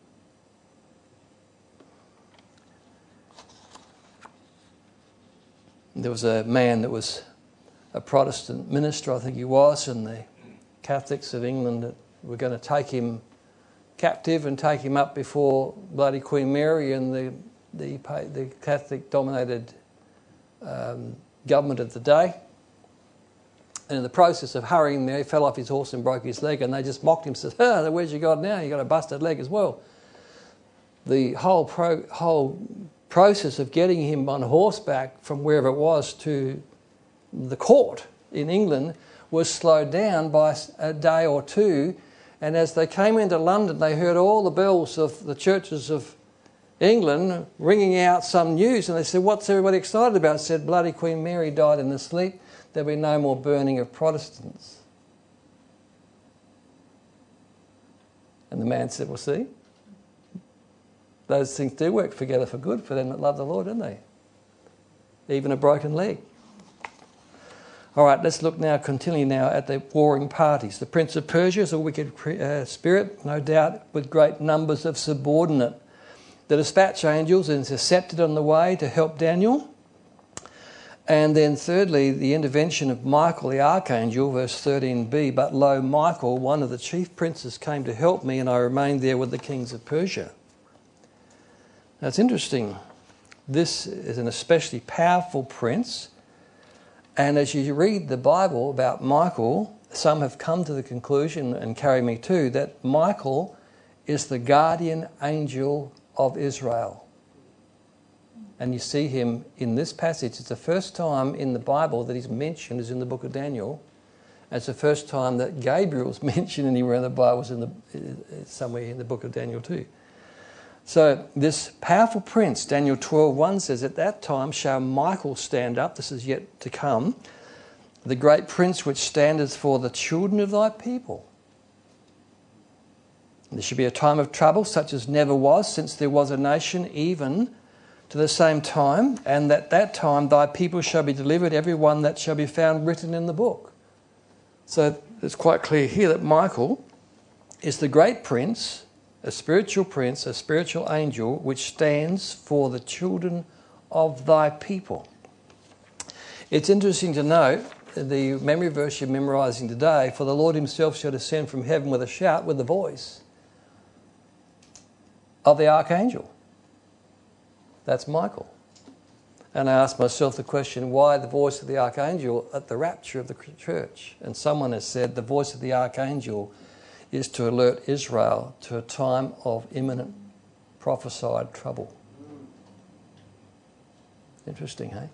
There was a man that was a Protestant minister, I think he was, and the Catholics of England that were going to take him captive and take him up before bloody Queen Mary and the the, the Catholic-dominated um, government of the day. And in the process of hurrying there, he fell off his horse and broke his leg, and they just mocked him and said, oh, where's your God now? You got a busted leg as well. The whole pro, whole process of getting him on horseback from wherever it was to the court in England was slowed down by a day or two. And as they came into London, they heard all the bells of the churches of England ringing out some news. And they said, what's everybody excited about? They said, bloody Queen Mary died in her sleep. There'll be no more burning of Protestants. And the man said, well, see, those things do work together for good for them that love the Lord, don't they? Even a broken leg. All right, let's look now, continually now, at the warring parties. The Prince of Persia is a wicked uh, spirit, no doubt, with great numbers of subordinate. The dispatch angels intercepted on the way to help Daniel. And then thirdly, the intervention of Michael the archangel, verse thirteen b. But lo, Michael, one of the chief princes, came to help me, and I remained there with the kings of Persia. Now it's interesting. This is an especially powerful prince. And as you read the Bible about Michael, some have come to the conclusion, and carry me too, that Michael is the guardian angel of Israel. And you see him in this passage. It's the first time in the Bible that he's mentioned is in the book of Daniel. It's the first time that Gabriel's mentioned anywhere in the Bible is in the, somewhere in the book of Daniel too. So this powerful prince, Daniel twelve one says, at that time shall Michael stand up, this is yet to come, the great prince which standeth for the children of thy people. There should be a time of trouble such as never was since there was a nation, even to the same time, and at that time thy people shall be delivered, every one that shall be found written in the book. So it's quite clear here that Michael is the great prince, a spiritual prince, a spiritual angel, which stands for the children of thy people. It's interesting to note the memory verse you're memorising today, for the Lord himself shall descend from heaven with a shout, with the voice of the archangel. That's Michael. And I asked myself the question, why the voice of the archangel at the rapture of the church? And someone has said the voice of the archangel is to alert Israel to a time of imminent prophesied trouble. Interesting, hey?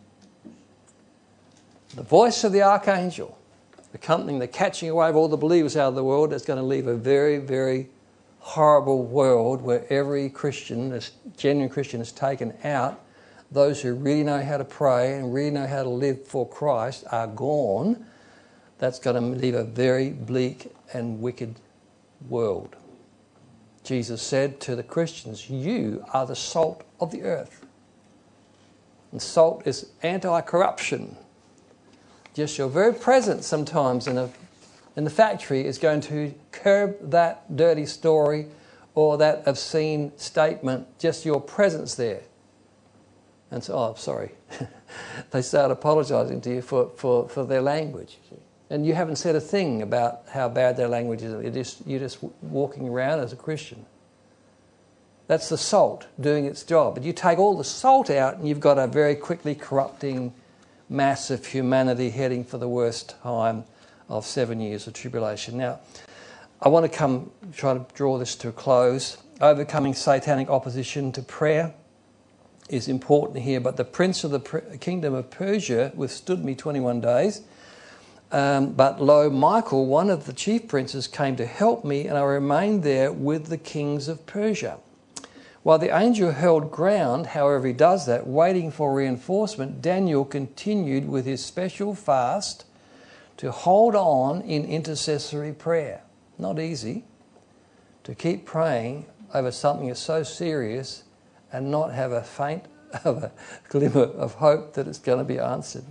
The voice of the archangel accompanying the catching away of all the believers out of the world is going to leave a very, very horrible world where every Christian, a genuine Christian, is taken out. Those who really know how to pray and really know how to live for Christ are gone. That's going to leave a very bleak and wicked world. Jesus said to the Christians, you are the salt of the earth. And salt is anti-corruption. Just your very presence sometimes in a in the factory is going to curb that dirty story or that obscene statement, just your presence there. And so, oh, sorry. They start apologising to you for, for, for their language. And you haven't said a thing about how bad their language is. You're just, you're just walking around as a Christian. That's the salt doing its job. But you take all the salt out and you've got a very quickly corrupting mass of humanity heading for the worst time of seven years of tribulation. Now, I want to come try to draw this to a close. Overcoming satanic opposition to prayer is important here, but the prince of the kingdom of Persia withstood me twenty-one days. Um, but lo, Michael, one of the chief princes, came to help me, and I remained there with the kings of Persia. While the angel held ground, however he does that, waiting for reinforcement, Daniel continued with his special fast to hold on in intercessory prayer. Not easy to keep praying over something that's so serious and not have a faint of a glimmer of hope that it's going to be answered.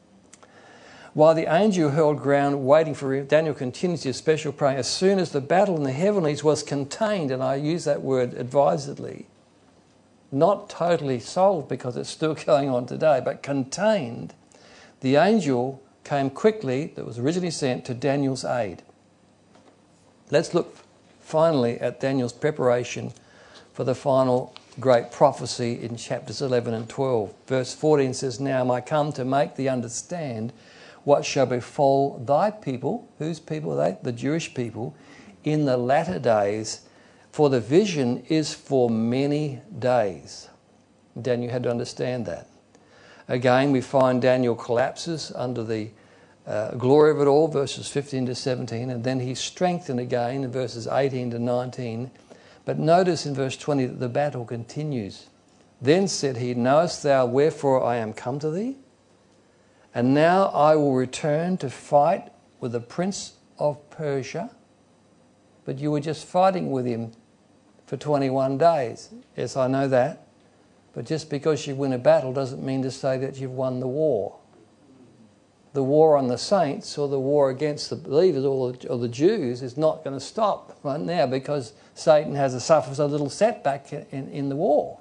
While the angel held ground waiting for him, Daniel continues his special praying. As soon as the battle in the heavenlies was contained, and I use that word advisedly, not totally solved because it's still going on today, but contained, the angel came quickly, that was originally sent, to Daniel's aid. Let's look finally at Daniel's preparation for the final great prophecy in chapters eleven and twelve. Verse fourteen says, now am I come to make thee understand what shall befall thy people. Whose people are they? The Jewish people. In the latter days, for the vision is for many days. Daniel had to understand that. Again, we find Daniel collapses under the uh, glory of it all, verses fifteen to seventeen, and then he's strengthened again in verses eighteen to nineteen. But notice in verse twenty that the battle continues. Then said he, knowest thou wherefore I am come to thee? And now I will return to fight with the prince of Persia. But you were just fighting with him for twenty-one days. Yes, I know that. But just because you win a battle doesn't mean to say that you've won the war. The war on the saints or the war against the believers or the, or the Jews is not going to stop right now because Satan has a, suffers a little setback in, in the war.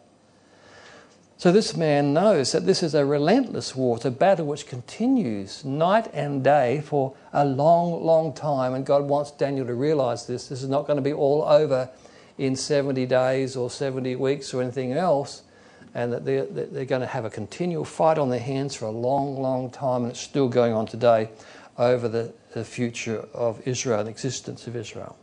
So this man knows that this is a relentless war. It's a battle which continues night and day for a long, long time. And God wants Daniel to realise this. This is not going to be all over in seventy days or seventy weeks or anything else. and that they're, they're going to have a continual fight on their hands for a long, long time, and it's still going on today over the, the future of Israel and existence of Israel.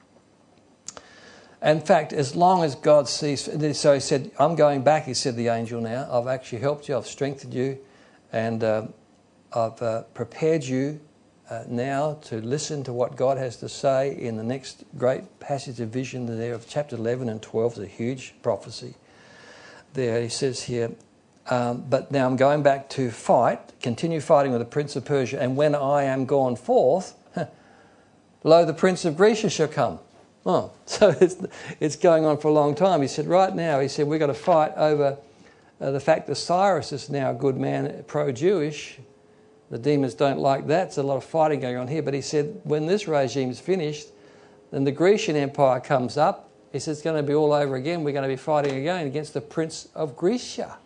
In fact, as long as God sees... So he said, I'm going back, he said, the angel now. I've actually helped you, I've strengthened you, and uh, I've uh, prepared you uh, now to listen to what God has to say in the next great passage of vision there of chapter eleven and twelve. It's a huge prophecy. There he says here, um, but now I'm going back to fight, continue fighting with the prince of Persia, and when I am gone forth, lo, the prince of Greece shall come. Oh, so it's it's going on for a long time. He said, right now, he said, we've got to fight over uh, the fact that Cyrus is now a good man, pro-Jewish. The demons don't like that. There's a lot of fighting going on here. But he said, when this regime is finished, then the Grecian Empire comes up. He says, it's going to be all over again. We're going to be fighting again against the prince of Grecia.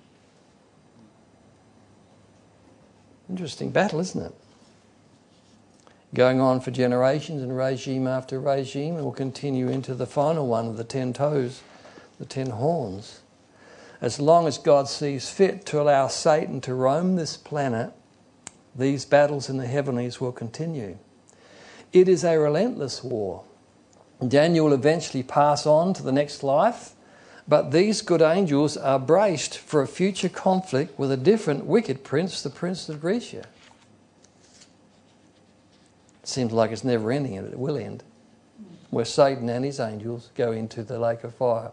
Interesting battle, isn't it? Going on for generations and regime after regime, and will continue into the final one of the ten toes, the ten horns. As long as God sees fit to allow Satan to roam this planet, these battles in the heavenlies will continue. It is a relentless war. Daniel will eventually pass on to the next life, but these good angels are braced for a future conflict with a different wicked prince, the prince of Grecia. Seems like it's never ending, and it will end, where Satan and his angels go into the lake of fire.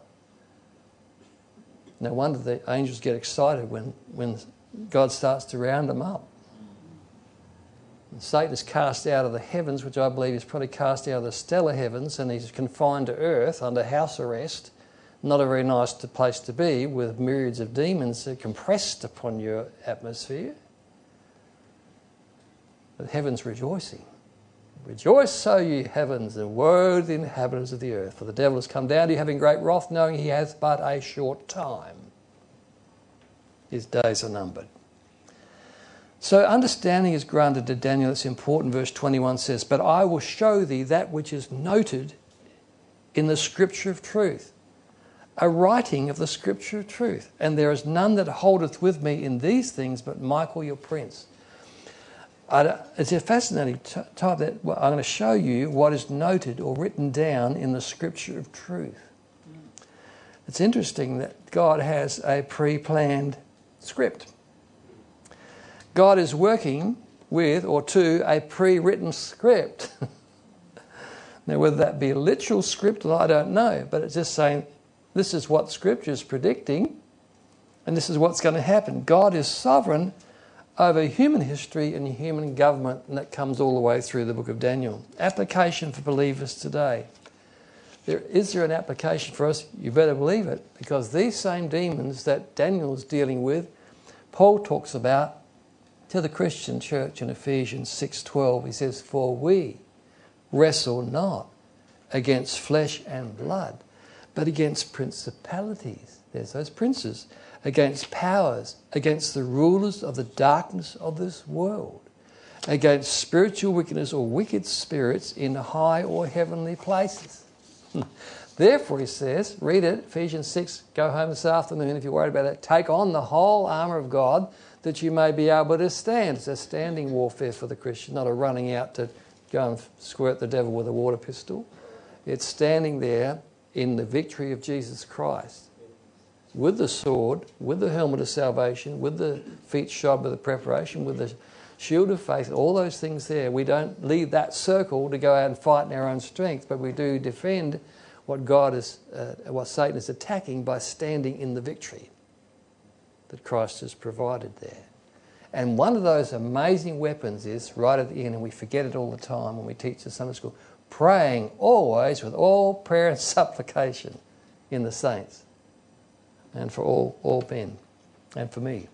No wonder the angels get excited when, when God starts to round them up. And Satan is cast out of the heavens, which I believe is probably cast out of the stellar heavens, and he's confined to earth under house arrest. Not a very nice place to be, with myriads of demons compressed upon your atmosphere. But heaven's rejoicing. Rejoice, so ye heavens, and woe to the inhabitants of the earth. For the devil has come down to you, having great wrath, knowing he hath but a short time. His days are numbered. So understanding is granted to Daniel. It's important. Verse twenty-one says, but I will show thee that which is noted in the scripture of truth, a writing of the scripture of truth. And there is none that holdeth with me in these things but Michael your prince. It's a fascinating type that well, I'm going to show you what is noted or written down in the scripture of truth. It's interesting that God has a pre-planned script. God is working with or to a pre-written script. Now, whether that be a literal script, I don't know, but it's just saying this is what Scripture is predicting and this is what's going to happen. God is sovereign over human history and human government, and that comes all the way through the book of Daniel. Application for believers today. There, is there an application for us? You better believe it, because these same demons that Daniel is dealing with, Paul talks about to the Christian church in Ephesians six twelve. He says, for we wrestle not against flesh and blood, but against principalities. There's those princes. Against powers, against the rulers of the darkness of this world, against spiritual wickedness or wicked spirits in high or heavenly places. Therefore, he says, read it, Ephesians six, go home this afternoon if you're worried about it. Take on the whole armour of God that you may be able to stand. It's a standing warfare for the Christian, not a running out to go and squirt the devil with a water pistol. It's standing there in the victory of Jesus Christ, with the sword, with the helmet of salvation, with the feet shod with the preparation, with the shield of faith, all those things there. We don't leave that circle to go out and fight in our own strength, but we do defend what God is, uh, what Satan is attacking by standing in the victory that Christ has provided there. And one of those amazing weapons is right at the end, and we forget it all the time when we teach the Sunday school, praying always with all prayer and supplication in the saints. And for all, all men, and for me.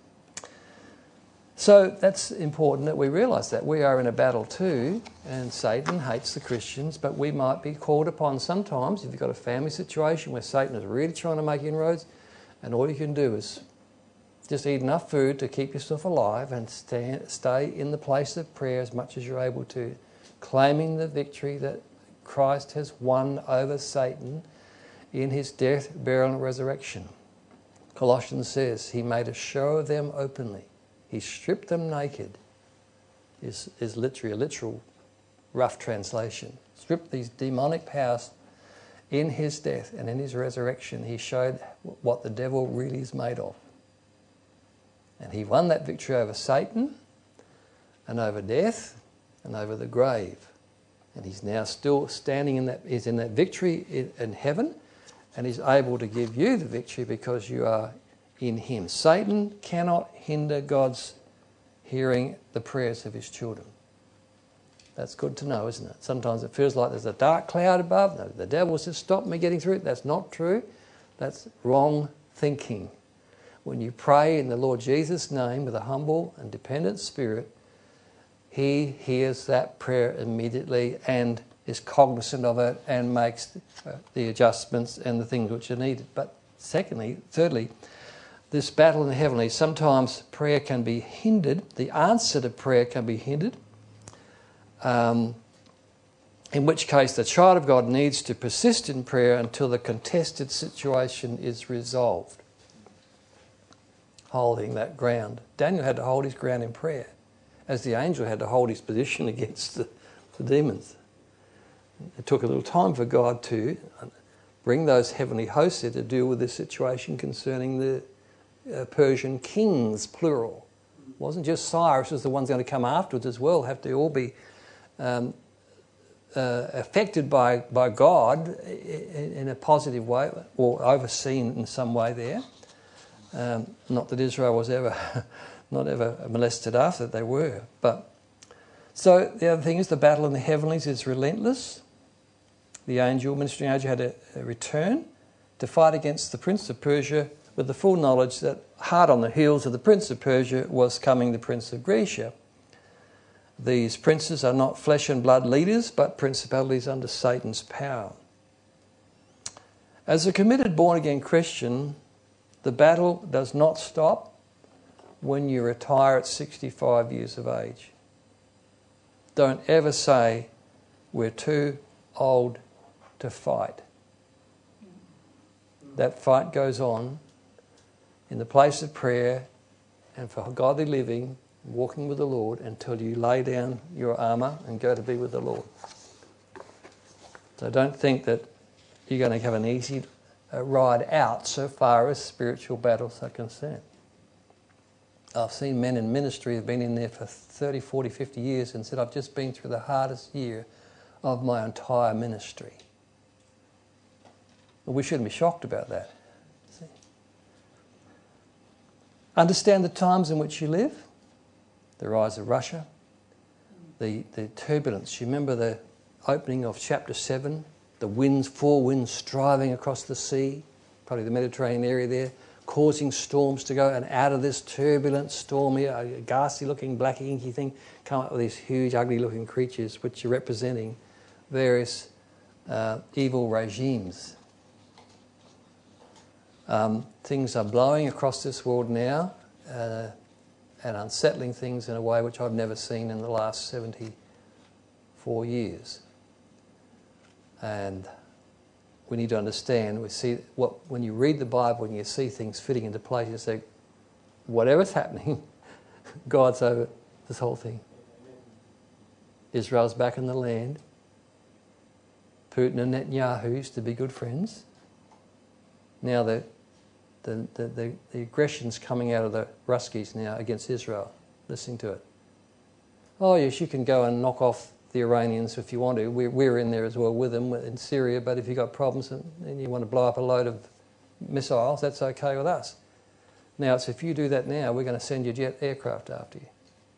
So that's important that we realise that. We are in a battle too, and Satan hates the Christians, but we might be called upon sometimes, if you've got a family situation where Satan is really trying to make inroads, and all you can do is just eat enough food to keep yourself alive and stay, stay in the place of prayer as much as you're able to, claiming the victory that Christ has won over Satan in his death, burial and resurrection. Colossians says he made a show of them openly. He stripped them naked, is, is literally a literal rough translation. Stripped these demonic powers. In his death and in his resurrection, he showed what the devil really is made of. And he won that victory over Satan and over death and over the grave. And he's now still standing in that, he's in that victory in, in heaven, and he's able to give you the victory because you are in him. Satan cannot hinder God's hearing the prayers of his children. That's good to know, isn't it? Sometimes it feels like there's a dark cloud above. No, the devil's just stopped me getting through it. That's not true. That's wrong thinking. When you pray in the Lord Jesus' name with a humble and dependent spirit, he hears that prayer immediately and is cognizant of it and makes the adjustments and the things which are needed. But secondly, thirdly, this battle in the heavenlies, sometimes prayer can be hindered. The answer to prayer can be hindered. Um, in which case the child of God needs to persist in prayer until the contested situation is resolved. Holding that ground. Daniel had to hold his ground in prayer, as the angel had to hold his position against the, the demons. It took a little time for God to bring those heavenly hosts there to deal with this situation concerning the uh, Persian kings, plural. It wasn't just Cyrus as the ones going to come afterwards as well, have to all be Um, uh, affected by, by God in, in a positive way, or overseen in some way there. Um, not that Israel was ever, not ever molested after they were. But so the other thing is the battle in the heavenlies is relentless. The angel, ministering angel, had to return to fight against the prince of Persia with the full knowledge that hard on the heels of the prince of Persia was coming the prince of Grecia. These princes are not flesh and blood leaders, but principalities under Satan's power. As a committed born-again Christian, the battle does not stop when you retire at sixty-five years of age. Don't ever say, we're too old to fight. That fight goes on in the place of prayer and for godly living, walking with the Lord until you lay down your armour and go to be with the Lord. So don't think that you're going to have an easy uh, ride out so far as spiritual battles are concerned. I've seen men in ministry who've been in there for thirty, forty, fifty years and said, I've just been through the hardest year of my entire ministry. Well, we shouldn't be shocked about that. See? Understand the times in which you live. The rise of Russia, the, the turbulence. You remember the opening of chapter seven, the winds, four winds striving across the sea, probably the Mediterranean area there, causing storms to go, and out of this turbulent, stormy, uh, ghastly-looking, black inky thing, come up with these huge, ugly-looking creatures which are representing various uh, evil regimes. Um, things are blowing across this world now, uh, and unsettling things in a way which I've never seen in the last seventy-four years. And we need to understand, we see what when you read the Bible and you see things fitting into place, you say, whatever's happening, God's over this whole thing. Israel's back in the land. Putin and Netanyahu used to be good friends. Now the The, the, the, the aggression's coming out of the Ruskies now against Israel. Listening to it. Oh yes, you can go and knock off the Iranians if you want to. We're, we're in there as well with them in Syria, but if you've got problems and, and you want to blow up a load of missiles, that's okay with us. Now it's if you do that now, we're going to send your jet aircraft after you.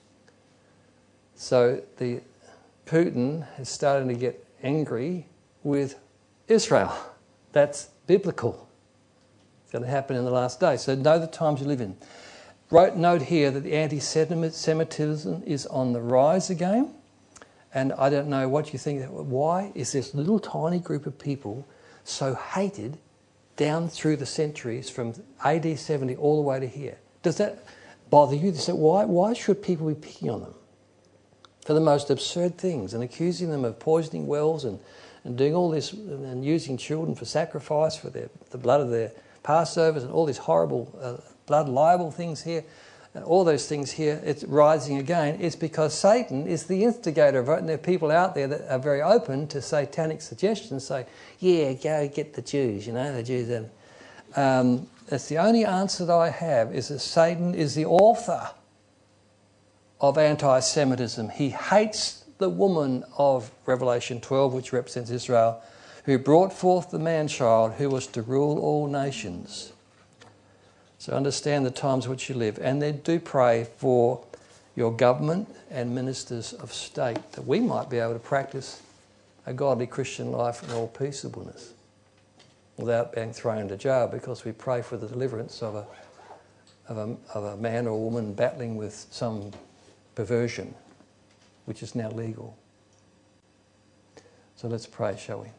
So the Putin is starting to get angry with Israel. That's biblical. Going to happen in the last days. So know the times you live in. Wrote note here that the anti-Semitism is on the rise again, and I don't know what you think. Why is this little tiny group of people so hated down through the centuries from A D seventy all the way to here? Does that bother you? So why why should people be picking on them for the most absurd things and accusing them of poisoning wells and, and doing all this and using children for sacrifice for their, the blood of their Passovers and all these horrible uh, blood libel things here, and all those things here, it's rising again. It's because Satan is the instigator of it, and there are people out there that are very open to satanic suggestions, say, yeah, go get the Jews, you know, the Jews. Have. Um, that's the only answer that I have, is that Satan is the author of anti-Semitism. He hates the woman of Revelation twelve, which represents Israel, who brought forth the man-child who was to rule all nations. So understand the times which you live. And then do pray for your government and ministers of state, that we might be able to practice a godly Christian life in all peaceableness without being thrown into jail, because we pray for the deliverance of a, of a, of a man or woman battling with some perversion, which is now legal. So let's pray, shall we?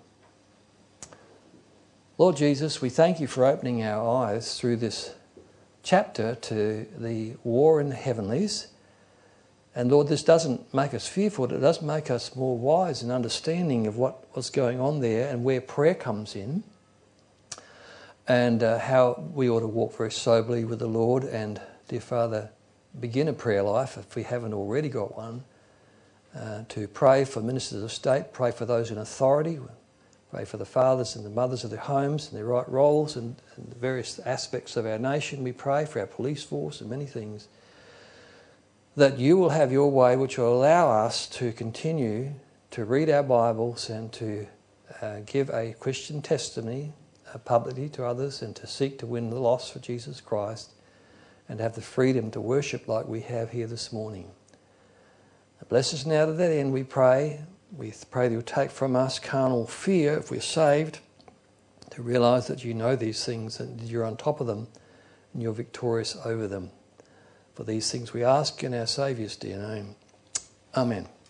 Lord Jesus, we thank you for opening our eyes through this chapter to the war in the heavenlies. And Lord, this doesn't make us fearful, it does make us more wise in understanding of what was going on there and where prayer comes in, and uh, how we ought to walk very soberly with the Lord and, dear Father, begin a prayer life, if we haven't already got one, uh, to pray for ministers of state, pray for those in authority, pray for the fathers and the mothers of their homes and their right roles, and, and the various aspects of our nation. We pray for our police force and many things, that you will have your way, which will allow us to continue to read our Bibles and to uh, give a Christian testimony uh, publicly to others, and to seek to win the lost for Jesus Christ, and have the freedom to worship like we have here this morning. Bless us now to that end, we pray. We pray that you'll take from us carnal fear, if we're saved, to realise that you know these things and you're on top of them and you're victorious over them. For these things we ask in our Saviour's dear name. Amen.